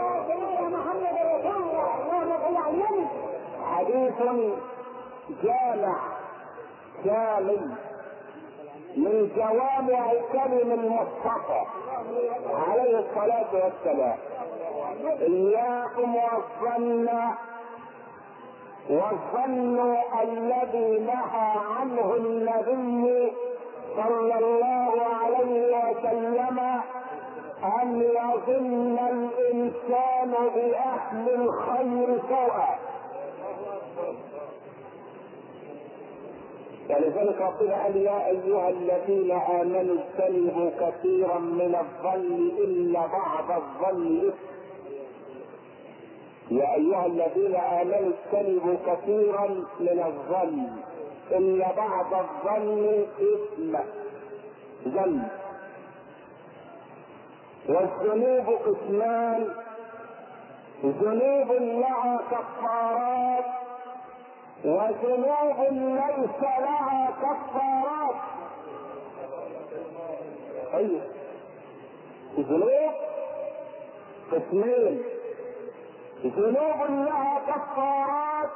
حديث جامع شامل من جوامع كلم المصطفى عليه الصلاة والسلام. إياكم والظن، والظن الذي نهى عنه النبي صلى الله عليه وسلم أن يظن بأهل الخير سوءا. ولذلك ربنا قال يا ايها الذين امنوا اجتنبوا كثيرا من الظن الا بعض الظن اثم. يا ايها الذين امنوا اجتنبوا كثيرا من الظن الا بعض الظن اثم. ظن. والذنوب قسمان، ذنوب لها كفارات وذنوب ليس لها كفارات. ايوه ذنوب قسمين، ذنوب لها كفارات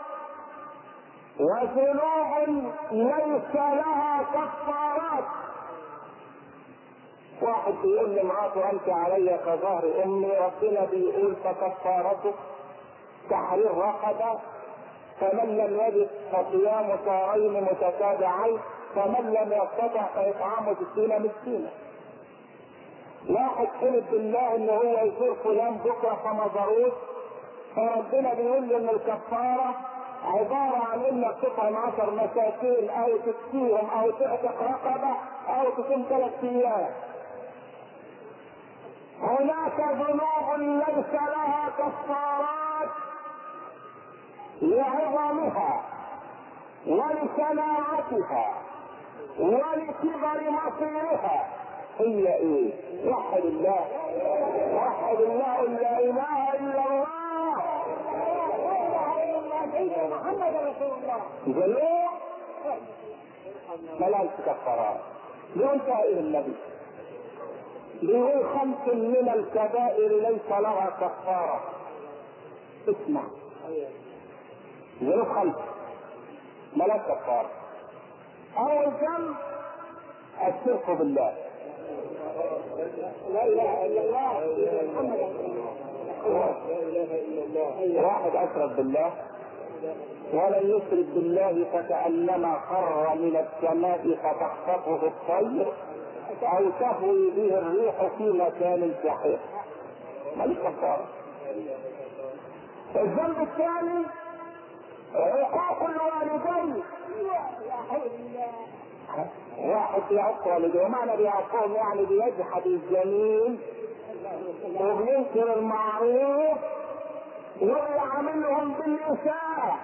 وذنوب ليس لها كفارات. واحد بيقول لمراته انت علي كظهر امي، ربنا بيقول فكفارته تحرير رقبه، فمن لم يجد فصيام شهرين متتابعين، فمن لم يستطع فاطعام ستين مسكينا. واحد حلف بالله ان هو يزور فلان بكره فما زاروش، فربنا بيقول له ان الكفاره عباره عن انك تطعم عشر مساكين او تكفيهم او تعتق رقبه او تصوم ثلاث ايام. هناك ذنوب ليس لها كفارات لعظمها ولشناعتها ولكبر مصيرها. هي ايه؟ وحد الله، وحد الله، لا اله الا الله، محمد رسول الله. ذنوب ملهاش كفارات. ليه انتهى النبي بيقول خمس من الكبائر ليس لها كفاره. اسمع، ذنوب خمس ملهاش كفاره. اول ذنب الشرك بالله، لا اله الا الله، محمد لا اله الا الله. واحد اشرك بالله ولن يشرك بالله فكأنما خر من السماء فتخطفه الطير او تهوي به الريح في مكان سحيق. مالك كفاره. الذنب الثاني عقوق الوالدين. واحد يعق والديه، ومعنى بيعقهم يعني بيجحد الجميل وبينكر المعروف ويعاملهم بالإساءة.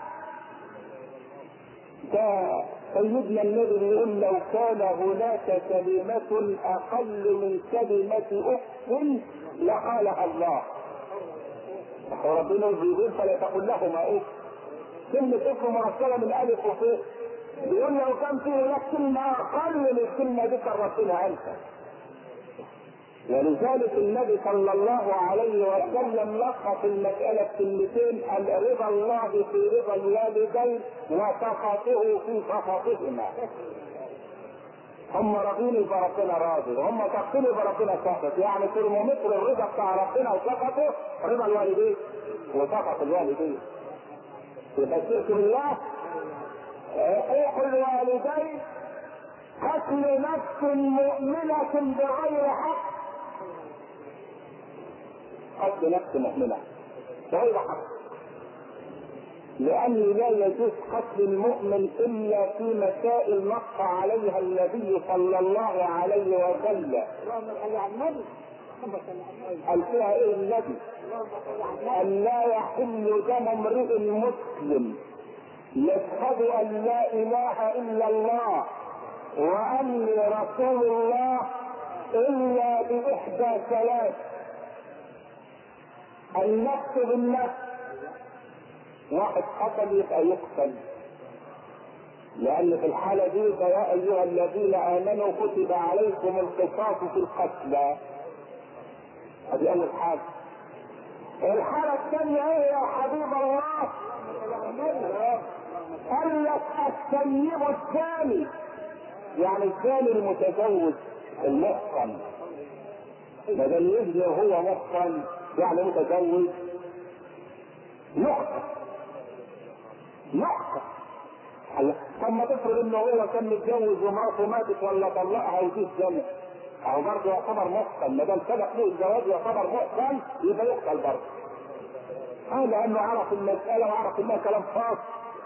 ده سيدنا النبي يقول لو كان هناك كلمة أقل من كلمة أخت لقالها الله. وربنا بيقول فلا تقل لهما ايه؟ كلمة اسم مركبة من ألف وفاء. يقول لو كان فيه هناك كلمة أقل من الكلمة دي كررتها أنت. ولذلك النبي صلى الله عليه وسلم لخص المسألة كلمتين: رضا الله في رضا الوالدين وسخطه في سخطهما. هم راضين فربنا راضي، وهم سخطين فربنا سخط. يعني ترمومتر الرضا بتاع ربنا وسخطه رضا الوالدين وسخط الوالدين. يبقى الشرك بالله، حقوق الوالدين، قتل نفس مؤمنة بغير حق. قتل نفس مؤمنة بغير حق، لأن لا يجوز قتل المؤمن إلا في مسائل نص عليها النبي صلى الله عليه وسلم. قال فيها إيه النبي؟ أن لا يحل دم امرئ مسلم يشهد أن لا إله إلا الله وأني رسول الله إلا بإحدى ثلاث: النفس بالنفس، واحد قتل يبقى يقتل، لأن في الحالة دي يا أيها الذين آمنوا كتب عليكم القصاص في القتلى. هذه أول حاجة. الحالة الثانية ايه يا حبيب الله؟ قال لك الثيب الثاني، يعني الثاني المتزوج المحصن، بدل يجري هو محصن يعني متزوج، يقتل يقتل. طب ما تفرض انه هو كان متجوز ومراته ماتت ولا طلقها وفيه جنة، او برضه يعتبر محصن، ما دام سبق له الزواج يعتبر محصن يبقى يقتل برضه. اه لانه عرف المساله وعرف انها كلام خاص.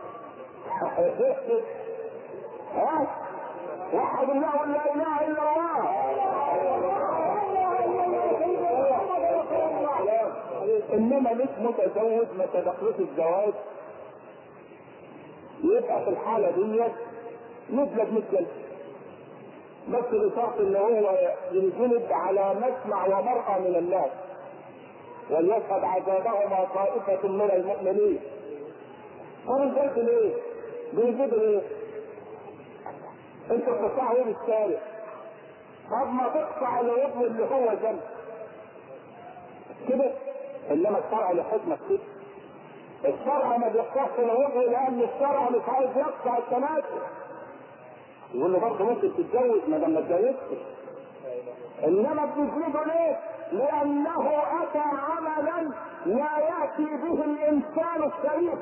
ها وحد الله لا اله الا الله. انما مش متزوج ما تدخلش الزواج، يبقى في الحاله ديت يجلد مثل بس بشرط ان هو ينجلد على مسمع ومرأى من الناس، وليشهد عذابهما طائفة من المؤمنين. قالوا الجلد ليه؟ بيجيب ليه؟ انتوا بتقطعوا ايه بالشارع؟ طب ما تقطع العضو اللي هو جنب كده. انما الشرع له حكمه كده. الشرع ما بيقطعش العضو لان الشرع مش عايز يقطع التناسل. يقول له برضه ممكن تتجوز ما دام ما اتجوزتش. انما بتجيبه ليه؟ لانه اتى عملا لا ياتي به الانسان الشريف.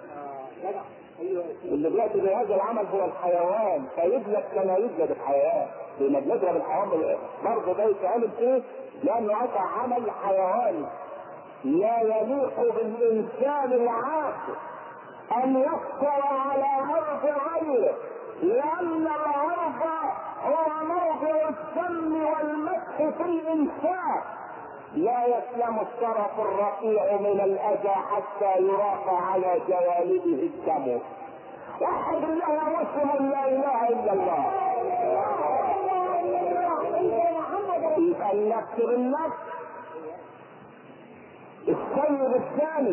اللي بياتي بهذا العمل هو الحيوان، فيجلد كما يجلد الحيوان. لما بنضرب الحيوان برضه ده يتعمل ايه؟ لانه اتى عمل حيواني لا يليق بالانسان العاقل ان يقطع على عرض غيره، لان العرض هو موضع الدم والمسح في الانسان. لا يسلم الشرف الرفيع من الاذى حتى يراق على جوانبه الدم. وحد الله مسلم لا اله الا الله. يبقى النفس بالنفس. السيد الثاني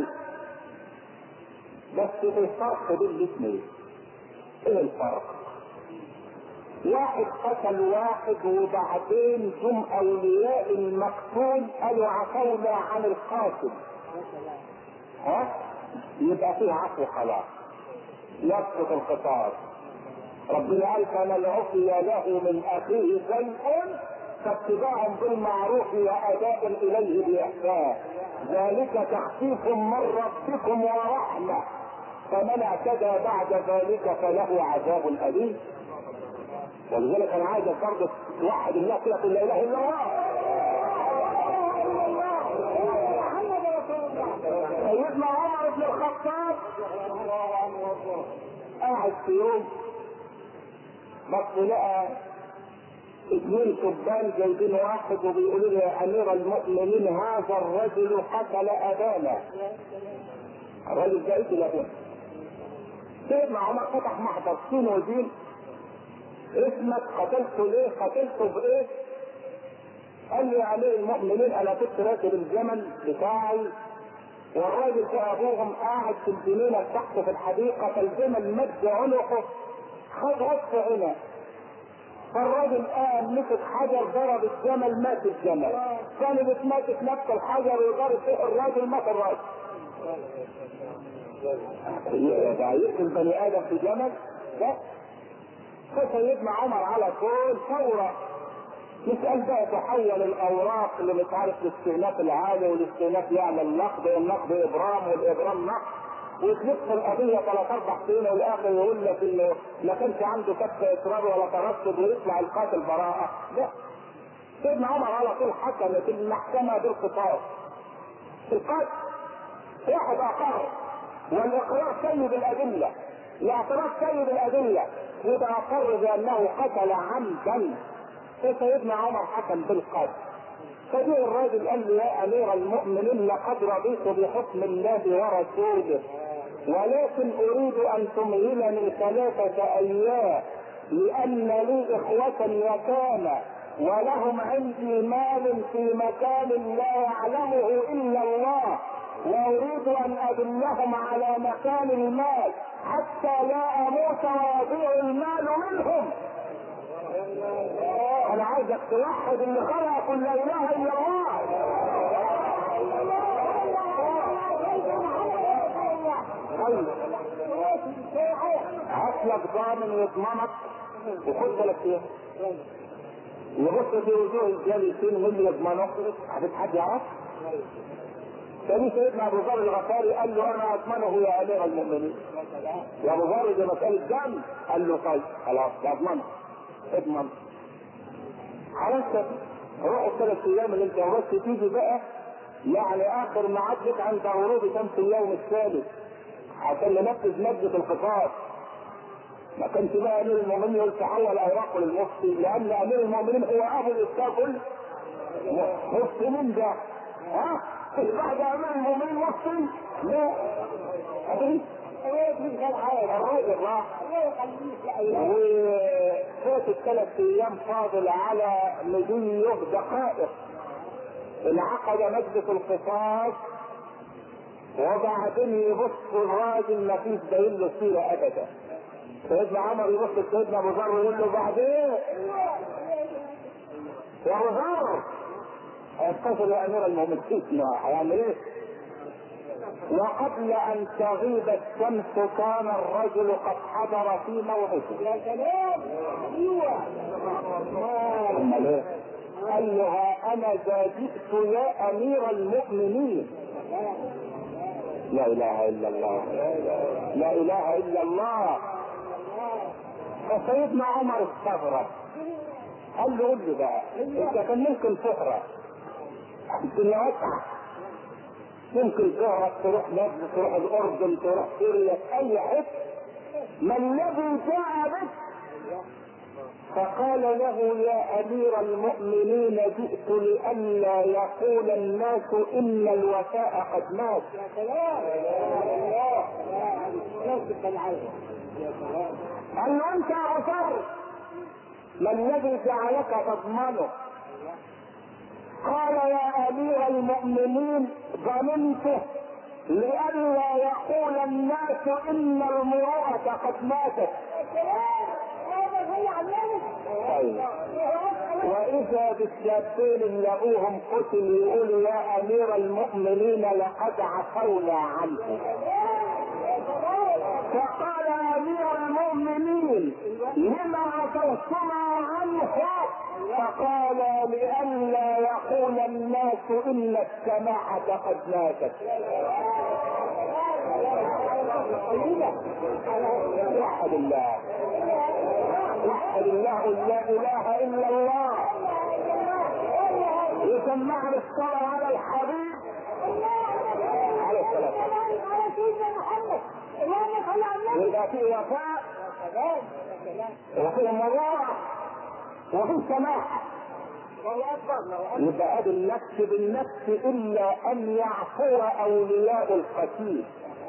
بس في فرق بين الاثنين. ايه الفرق؟ واحد قتل واحد وبعدين جم اولياء المقتول قالوا عفونا عن القاتل، ها يبقى فيه عفو خلاص، يسقط القصاص. ربنا قال فمن عفي له من اخيه شيء فاتباع بالمعروف واداء اليه باحسان، ذلك تخفيف من ربكم ورحمه، فمن اعتدى بعد ذلك فله عذاب اليم. ولذلك انا عايز برضه توحد الله كده لا اله الا الله. سيدنا عمر بن الخطاب قاعد في يوم بس لقى اثنين شبان جايبين واحد وبيقولوا له يا امير المؤمنين هذا الرجل قتل ابانا. الرجل ده قتل ابانا. سيدنا عمر فتح محضر سين ودين، اسمك قتلته ليه؟ قتلته بايه؟ قال لي يا امير المؤمنين انا كنت راكب الجمل بتاعي والراجل ده ابوهم قاعد في الجنينه تحت في الحديقه، فالجمل مد عنقه خد وقت هنا، فالراجل قام مسك حجر ضرب الجمل مات الجمل، كان بتماتت نفس الحجر وضرب فيه الراجل مات الراجل. ده يقتل بني ادم في جمل؟ لا. فسيدنا عمر على طول فورا يسأل بقى تحول الاوراق اللي مش عارف الاستئناف العالي والاستئناف يعمل النقد والنقد ابرام والابرام نقد، وتلف القضيه ثلاث اربع سنين والاخر يقول لك انه ما كانش عنده كف اصرار ولا ترصد ويطلع القاتل براءه. لا. سيدنا عمر على طول حكم في المحكمه بالقصاص. القاتل واحد اقر والاقرار سيد الادله، الاعتراف سيد الادله، يبقى اقر بانه قتل عمدا، فسيدنا عمر حكم بالقتل. فجاء الراجل قال له يا امير المؤمنين لقد رضيت بحكم الله ورسوله، ولكن اريد ان تمهلني ثلاثه ايام لان لي اخوه يتامى ولهم عندي مال في مكان لا يعلمه الا الله، واريد ان ادلهم على مكان المال حتى لا اموت ويضيع المال منهم. انا عايزك توحد اللي خلق لا اله الا الله. عقلك ضامن يضمنك وخد بالك فيها. يبص في وجوه الجالسين واللي يضمنه عشان حد يعرف. فدي سيدنا ابو ذر الغفاري قال له انا اضمنه يا امير المؤمنين. يا ابو ذر دي مساله دم. قال له طيب خلاص اضمنه اضمن. خلاص روحوا الثلاث ايام اللي انت بس تيجي بقى يعني اخر معدك عند غروب شمس اليوم الثالث عشان ننفذ مادة القصاص. ما كانش بقى امير المؤمنين يقول تحول اوراقه للمفتي، لان امير المؤمنين هو ابو الافتاء كله. مفتي مين ده؟ ها؟ بعد امير المؤمنين مفتي؟ لا. ابي الراجل راح وفات الثلاث ايام فاضل على مديه دقائق انعقد مجلس القصاص، وبعدين يبص الراجل ما فيش باين له سيره ابدا. سيدنا عمر يبص لسيدنا ابو ذر يقول له بعدين يا ابو ذر هيتصل يا امير المؤمنين هيعمل ايه؟ وقبل ان تغيب الشمس كان الرجل قد حضر في موعده. يا سلام. ايوه قال له ها انا ذا جئت يا امير المؤمنين. لا اله الا الله، لا اله الا الله. فسيدنا عمر استغرب، قال له قول لي بقى انت كان ممكن تهرب، الدنيا واسعه، ممكن تهرب تروح مصر، تروح الاردن، تروح سوريا، في اي حته، ما الذي جاء بك؟ فقال له يا امير المؤمنين جئت لئلا يقول الناس ان الوفاء قد مات. يا سلام. قال له انت يا عصر ما الذي جعلك تضمنه؟ قال يا امير المؤمنين ظننته لئلا يقول الناس ان المروءة قد ماتت. طيب. واذا بالشابين لقوهم قتل يقول يا امير المؤمنين لقد عفونا عنه. فقال امير المؤمنين لما عفوتما عنه؟ فقال لئلا يقول الناس ان السماحة قد ماتت. وحد الله، وحد الله، لا اله الا الله. يسمعنا الصلاة على الحبيب عليه الصلاة والسلام. يبقى فيه وفاء وفيه مراعاة وفيه سماحة. يبقى ادي النفس بالنفس الا ان يعفو اولياء القتيل،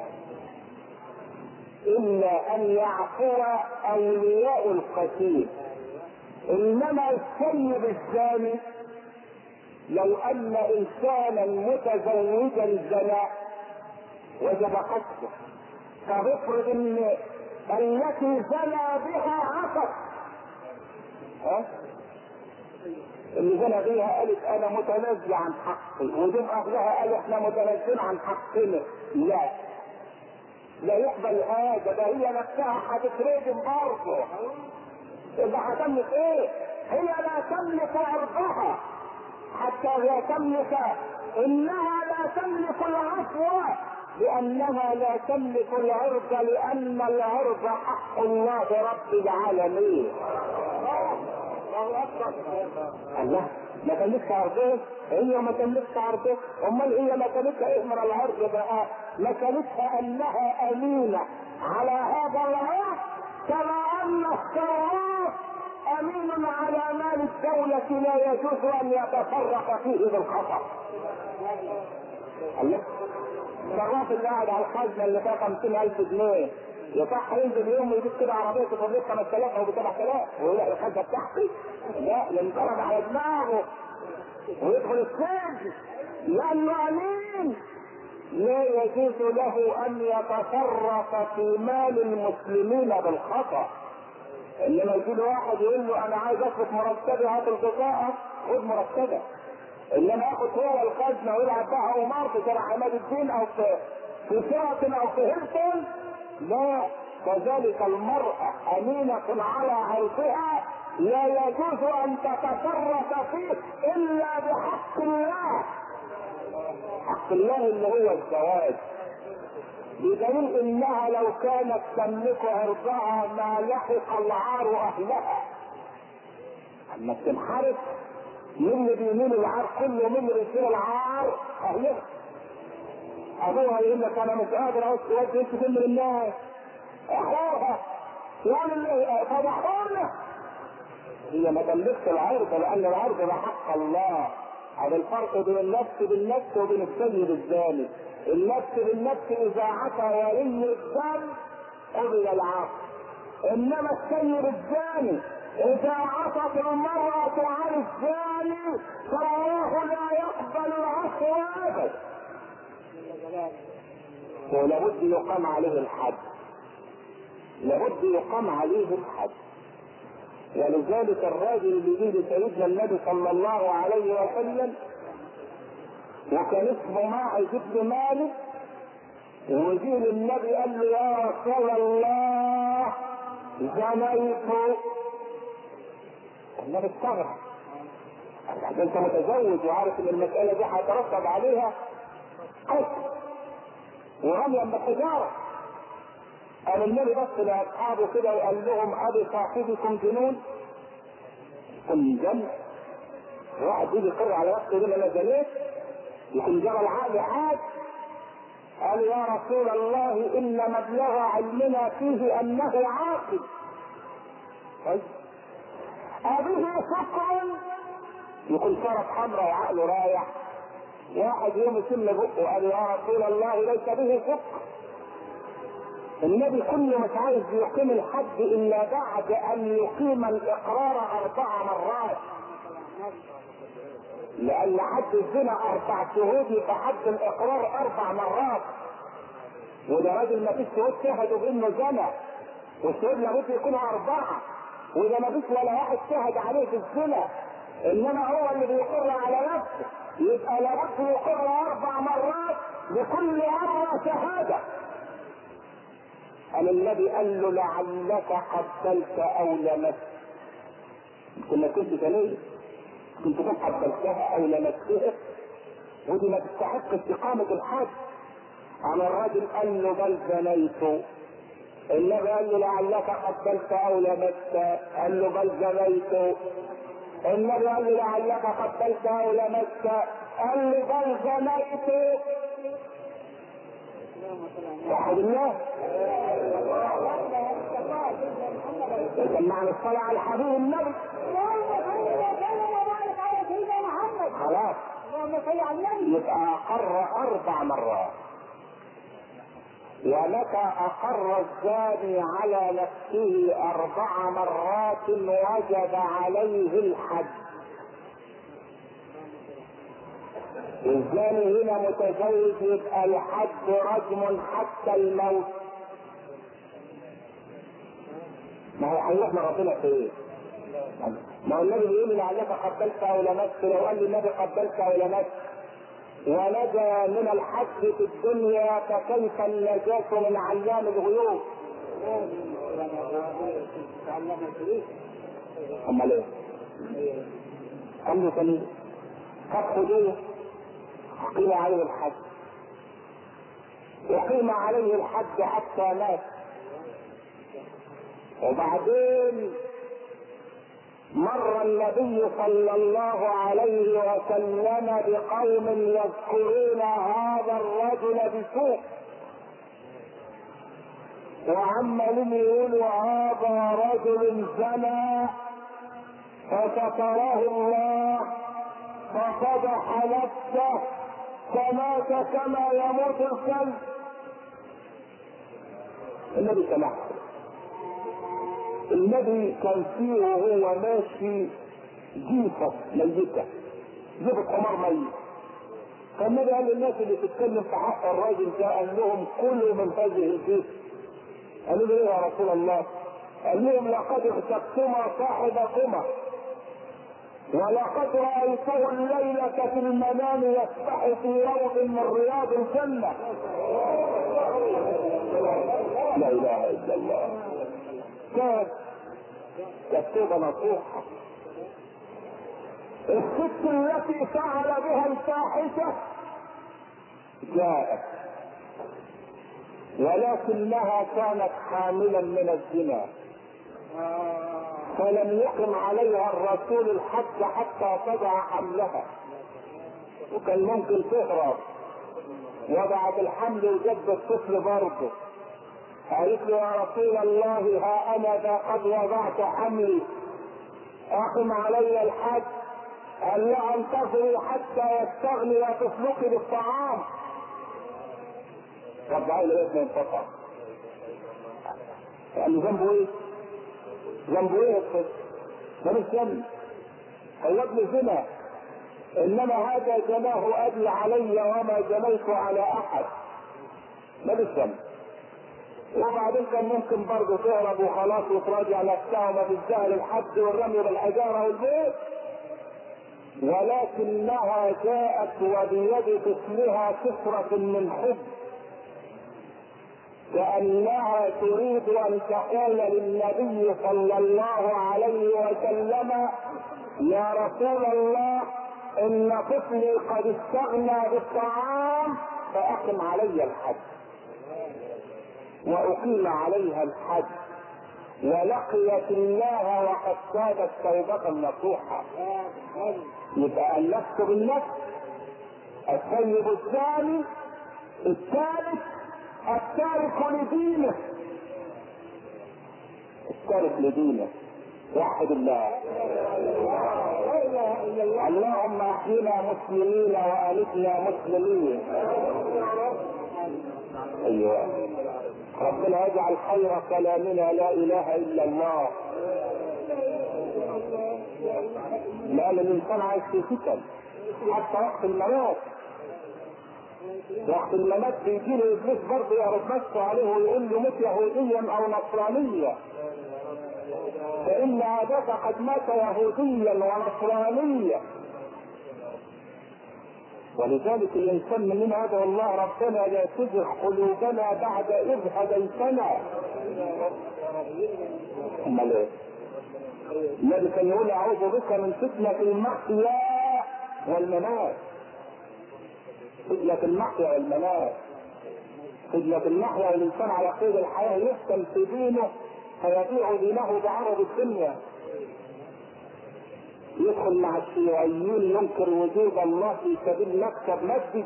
الا ان يعفو اولياء القتيل. انما السيد الزاني لو ان انسانا متزوجا زنا وجب قتله. فبفرض ان التي زنى بها عفت، ها اللي زنى بيها قالت انا متنازل عن حقي، ودول اهلها قالوا احنا متنازلين عن حقنا، لا لا يقبل هذا، ده هي نفسها هتترجم برضه. يبقى هتملك ايه؟ هي لا تملك عرضها حتى لا تملك، انها لا تملك العفو لانها لا تملك العرض، لان العرض حق الله رب العالمين. الله ما تملكش عرضه، هي ما تملكش عرضه، امال هي ما تملكها ايه من العرض بقى؟ ما تملكها انها امينه على هذا العرض، كما ان الصراف امين على مال الدوله لا يجوز ان يتصرف فيه بالخطا. الله الصراف اللي قاعد على الخزنه اللي فيها خمسين الف جنيه يصح ينزل يوم يجيب كده عربيه تفضل خمس آلاف او بسبع آلاف ويقول الخزنه بتاعتي؟ لا، ينضرب على دماغه ويدخل السجن لانه امين. لا يجوز له ان يتصرف في مال المسلمين بالخطا. انما يجي واحد يقول له انا عايز اصرف مرتبي، هات البطاقه خد مرتبك. انما ياخد هو الخزنه ويلعب بها قمار في شارع عماد الدين او في في شيراتون او في هيلتون، لا. كذلك المرأة أمينة على عرضها، لا يجوز أن تتصرف فيه إلا بحق الله، حق الله اللي هو الزواج، بدليل إنها لو كانت تملك عرضها ما لحق العار أهلها. أما تنحرف من اللي بيمين العار كله، من اللي بيشيل العار اهلها. ابوها يقول لك انا مش قادر اقعد تودي انت كل الناس، اخوها يقول اللي فضحونا. هي ما تملكش العرض، لان العرض ده حق الله. هذا الفرق بين النفس بالنفس وبين السيد الزاني. النفس بالنفس اذا عصى ولي الدم قبل العصر، انما السيد الزاني اذا عصت المرأة عن الزاني فالله لا يقبل العصر ابدا، ولابد يقام عليه الحد، لابد يقام عليه الحد. ولذلك الراجل اللي يجي لسيدنا النبي صلى الله عليه وسلم وكان اسمه ماعز بن مالك، ويجي للنبي قال له يا رسول الله زنيت. النبي استغرب، انت متزوج وعارف ان المسألة دي هيترتب عليها قتل ورميا بالحجارة. قال النبي بص لاصحابه كده وقال لهم ابي صاحبكم جنون؟ كل جن واحد يجي يقر على نفسه يقول انا زنيت يكون جرى العقل حاج؟ قال يا رسول الله ان مبلغ علمنا فيه انه عاقل. طيب ابيه سكر يكون شرب حمراء وعقله رايح. واحد يوم يسم بقه قال يا رسول الله ليس به سكر. النبي كله مش عايز يقيم الحد الا بعد ان يقيم الاقرار اربع مرات، لان حد الزنا اربع شهود يبقى حد الاقرار اربع مرات. وده راجل ما فيش شهود شهدوا بانه زنى، والشهود لابد يكونوا اربعه، واذا ما فيش ولا واحد شهد عليه في الزنا انما هو اللي بيقر على نفسه يبقى لابد يقر اربع مرات لكل مره شهاده. قال النبي قال له لعلك قبلت او لمست. كنا كنت زنيه كنت تكون قبلتها او لمستها، ودي ما تستحق استقامه الحد. عن الرجل قال له بل زنيت. النبي قال له لعلك قبلت او لمست، قال له بل زنيت. النبي قال له لعلك قبلت او لمست، قال له بل زنيت. وحد الله سمعنا الصلاة على الحبيب النبي. خلاص يبقى اقر اربع مرات. ومتى اقر الزاني على نفسه اربع مرات وجب عليه الحد. الزاني هنا متزوج يبقى الحد رجم حتى الموت. ما هو هيروح لربنا في ايه؟ ما هو النبي بيقول لعلك قبلت او لمست، لو قال لي النبي قبلت او لمست ونجا من الحد في الدنيا فكيف النجاة من علام الغيوب؟ امال ايه؟ قال له ثاني قد خذوه أقيم عليه الحد. أقيم عليه الحد حتى مات. وبعدين مر النبي صلى الله عليه وسلم بقوم يذكرون هذا الرجل بسوء، وعمالين يقولوا هذا رجل زنى فستره الله ففضح نفسه فمات كما يموت الكلب. النبي سمع. النبي كان فيه وهو ماشي جيفة ميتة، جيفة حمار ميت. فالنبي قال للناس اللي تتكلم في حق الراجل ده قال لهم كلوا من هذه الجيفة. قالوا له ايه يا رسول الله؟ قال لهم لقد اغتبتما صاحبكما ولقد رأيته الليلة في المنام يسبح في روض من رياض الجنة. لا اله الا الله. كانت كتوبة نصوحة. الست التي فعل بها الفاحشة جاءت ولكنها كانت حاملا من الزنا فلم يقم عليها الرسول الحج حتى تضع حملها، وكان ممكن تهرب، وضعت الحمل وجد الطفل برضه. قالت له يا رسول الله ها انا ذا قد وضعت حملي اقم علي الحج. قال لها انتظري حتى يستغني طفلك بالطعام. رجعي لغايه ما انقطع. قال له ذنبه ايه؟ ذنبه ايه الطفل؟ ملوش ذنب، هو ابن زنا، انما هذا جناه ابي علي وما جنيت على احد، ملوش ذنب. وبعدين كان ممكن برضه تهرب وخلاص وتراجع نفسها وما تنتهي الحد والرمي بالحجاره والبيت، ولكنها جاءت وبيد طفلها كسرة من حب، كأنها تريد ان تقول للنبي صلى الله عليه وسلم يا رسول الله ان طفلي قد استغنى بالطعام فاقم علي الحج. واقيم عليها الحج ولقيت الله وقد تابت توبة نصوحا. يبقى النفس بالنفس، السيد الثاني، الثالث التارك لدينه، التارك لدينه. وحد الله. اللهم احينا مسلمين وامتنا مسلمين. ايوه ربنا يجعل خير كلامنا لا اله الا الله. لان الانسان عايش في فتن حتى وقت الممات. وقت الممات بيجي له ابليس برضه يعرض نفسه عليه ويقول له مت يهوديا او نصرانيا، فان اباك قد مات يهوديا ونصرانيا. ولذلك الانسان مننا يدعو الله ربنا لا تزغ قلوبنا بعد اذ هديتنا. امال ايه؟ النبي كان يقول اعوذ بك من فتنة المحيا والممات. فتنة المحيا والممات، فتنة المحيا والانسان على قيد الحياة يفتن في دينه فيبيع دينه بعرض الدنيا، يدخل مع الشيوعيين ينكر وجود الله في سبيل مكسب مادي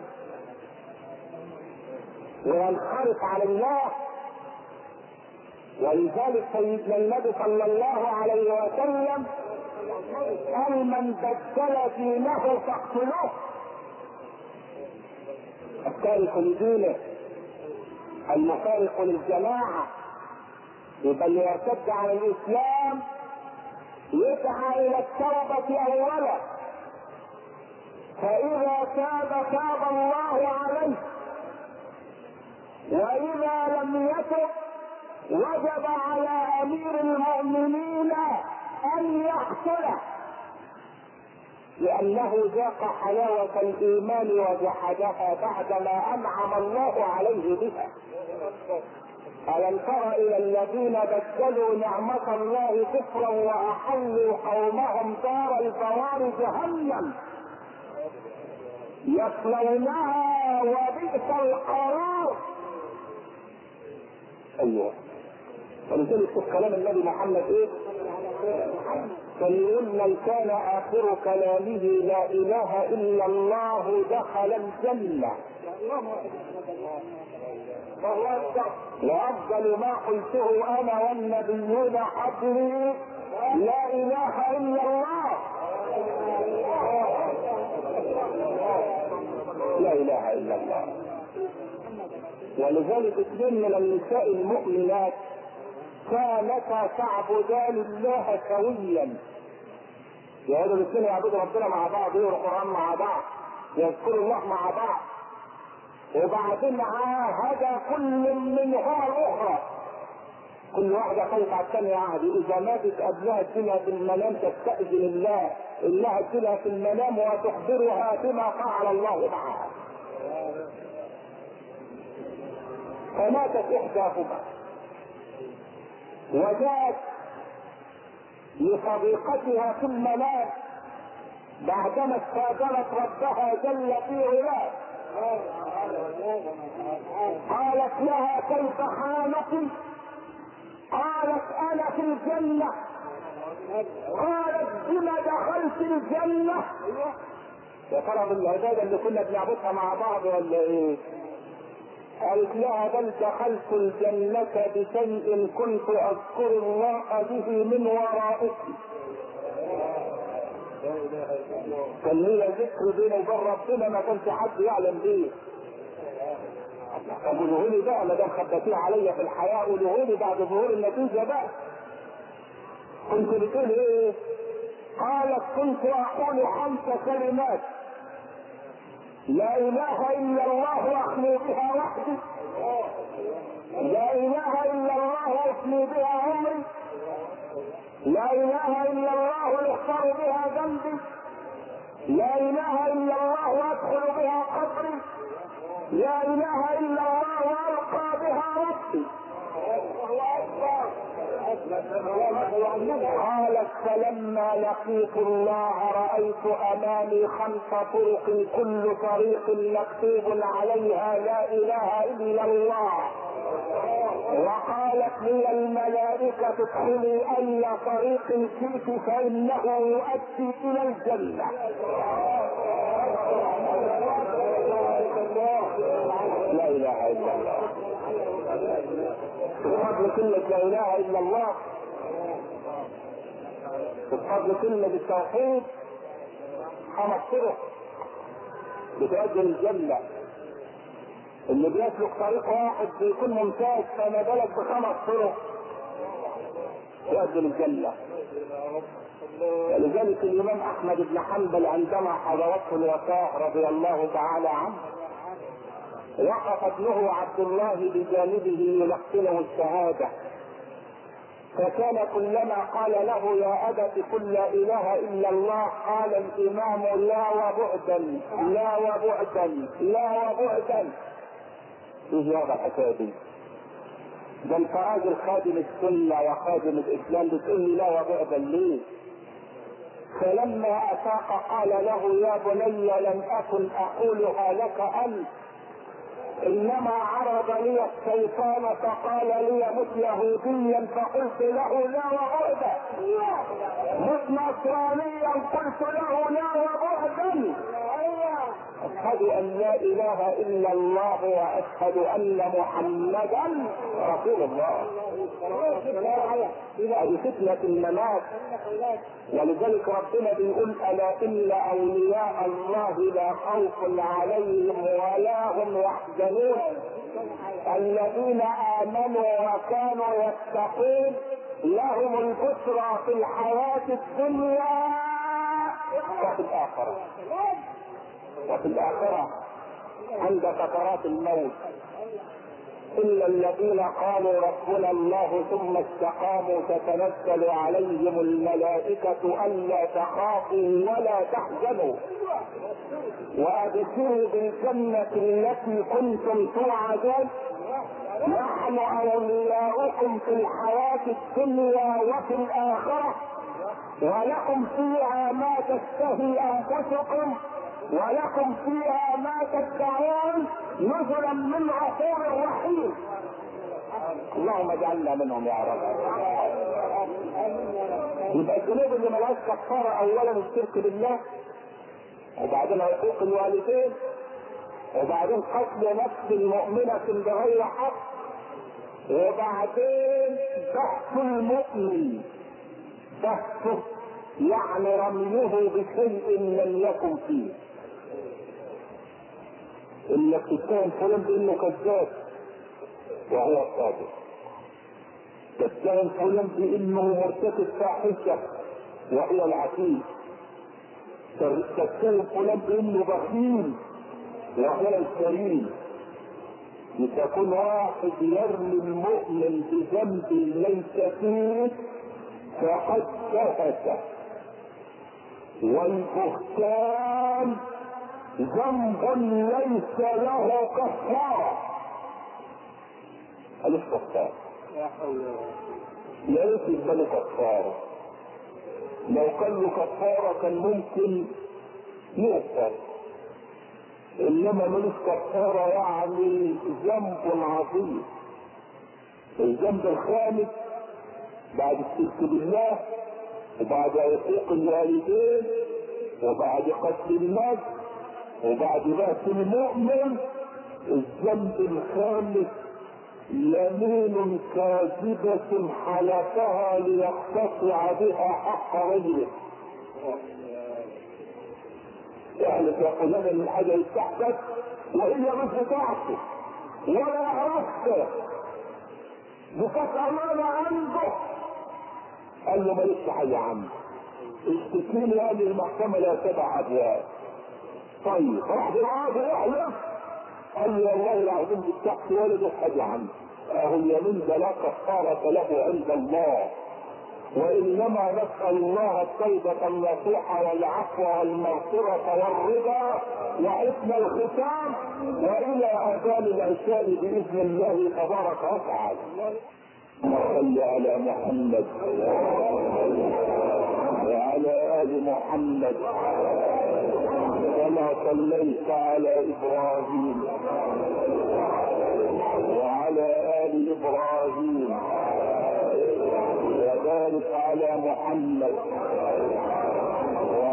وينحرف على الله. ولذلك سيدنا النبي صلى الله عليه وسلم قال من بدل دينه فاقتلوه. التارك لدينه المفارق للجماعه يبقى اللي يرتد عن الاسلام يسعى الى التوبة اولا، فاذا تاب تاب الله عليه، واذا لم يتب وجب على امير المؤمنين ان يقتله، لانه ذاق حلاوة الايمان وجحدها بعدما انعم الله عليه بها. ألم تر إلى الذين بدلوا نعمة الله كفرا وأحلوا قومهم دار البوار جهنم يصلونها وبئس القرار. أيوه ولذلك شوف كلام النبي محمد إيه؟ كان يقول من كان آخر كلامه لا إله إلا الله دخل الجنة. وأفضل ما قلته أنا والنبيون قبلي لا إله إلا الله. لا إله إلا الله. ولذلك اثنين من النساء المؤمنات كانتا تعبدان الله سويا، يقعدوا الاثنين يعبدوا ربنا مع بعض، يقرأوا القرآن مع بعض، يذكروا الله مع بعض، وبعدين عاهد كل منهما الاخرى، كل واحدة خلت على الثانية عهد، اذا ماتت قبلها تجيلها في المنام تستأذن الله انها تجيلها في المنام وتخبرها بما فعل الله معها. فماتت احداهما وجاءت لصديقتها في المنام بعدما استاذنت ربها جل في علاه، قالت لها كيف حالك؟ قالت انا في الجنة. قالت بما دخلت الجنة؟ يا ترى بالعبادة اللي كنا بنعبدها مع بعض ولا ايه؟ قالت لها بل دخلت الجنة بشيء كنت اذكر الله به من ورائك. كان لي ذكر بيني وبين ربنا ما كانش حد يعلم بيه. طب قولوا لي بقى ما دام خبيتيه عليا في الحياه قولوا لي بعد ظهور النتيجه بقى كنت بتقول ايه؟ قالت كنت اقول خمس كلمات لا اله الا الله اخلي بها وحدي، لا اله الا الله افني بها عمري، لا اله الا الله يغفر بها ذنبي، لا اله الا الله ادخل بها قبري، لا اله الا الله القى بها ربي. قالت فلما لقيت الله رايت امامي خمس طرق كل طريق مكتوب عليها لا اله الا الله، وقالت لي الملائكه ادخلي اي طريق شئت فانه يؤدي الى الجنه. لا اله الا الله. بفضل كلمة لا اله الا الله، بفضل كلمة التوحيد خمس طرق بتؤدي الجنة. اللي بيسلك طريق واحد بيكون ممتاز، فما بالك بخمس طرق تؤدي الجنة. ولذلك الامام احمد بن حنبل عندما حضرته الوفاة رضي الله تعالى عنه وقف ابنه عبد الله بجانبه يلقنه الشهادة، فكان كلما قال له يا أبت قل لا إله إلا الله قال الإمام لا وبعدا لا وبعدا لا وبعدا. إيه هذا الحكاية دي؟ ده انت راجل خادم السنة وخادم الإسلام بتقول لي لا وبعدا ليه؟ فلما أفاق قال له يا بني لم أكن أقولها لك أنت، انما عرض لي الشيطان فقال لي مت يهوديا فقلت له لا وبعدا، مت نصرانيا قلت له لا وبعدا. اشهد ان لا اله الا الله واشهد ان محمدا رسول الله. هذه فتنة الممات. ولذلك ربنا بيقول الا ان اولياء الله لا خوف عليهم ولا هم يحزنون الذين امنوا وكانوا يتقون لهم البشرى في الحياة الدنيا وفي الاخرة. وفي الاخرة عند سكرات الموت إلا الذين قالوا ربنا الله ثم استقاموا تتنزل عليهم الملائكة ألا تخافوا ولا تحزنوا وأبشروا بالجنة التي كنتم توعدون نحن أولياؤكم في الحياة الدنيا وفي الآخرة ولكم فيها ما تشتهي أنفسكم ولكم فيها ما تدعون نزلا من غفور رحيم. اللهم اجعلنا منهم يا رب. يبقى الذنوب اللي ملهاش كفاره اولا الشرك بالله، وبعدين حقوق الوالدين، وبعدين قتل نفس المؤمنة بغير حق، وبعدين بحث المؤمن بحثه يعني رميه بشيء لم يكن فيه. انك تتهم فلان بانه كذاب وهو صادق، تتهم فلان بانه مرتكب فاحشه وهو العفيف، تتهم فلان بانه بخيل وهو الكريم. لتكون واحد يرمي المؤمن بذنب ليس فيه فقد كفت. والبهتان ذنب ليس له كفاره. ألف كفاره يا ريت يبقى له كفاره. لو كان له كفاره كان ممكن يغفر، انما ملوش كفاره يعني ذنب عظيم. الذنب الخامس بعد الشرك بالله وبعد عقوق الوالدين وبعد قتل النفس وبعد بأس المؤمن، الذنب الخامس يمين كاذبة حلفها ليقتطع بها حق رجله. يحلف يقول لنا من حاجة تحتك وهي مش بتاعته ولا عرفته، بكت أمانة عنده، قال له مالكش حاجة عنه، اشتكيني قال لي المحكمة لا سبع أبواب. طيب راح بالعاده يحلف، قال له والله العظيم بتحت ولده حاجة عنه، اهو اليمين ده لا كفارة له عند الله، وانما نسأل الله التوبة النصوح والعفو والمغفرة والرضا وحسن الختام، والى اذان العشاء باذن الله تبارك وتعالى. صل على محمد وعلى ال محمد كما صليت على ابراهيم وعلى ال ابراهيم، وبارك على محمد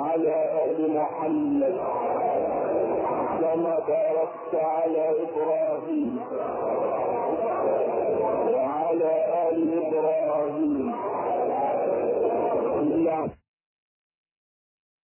وعلى ال محمد كما باركت على ابراهيم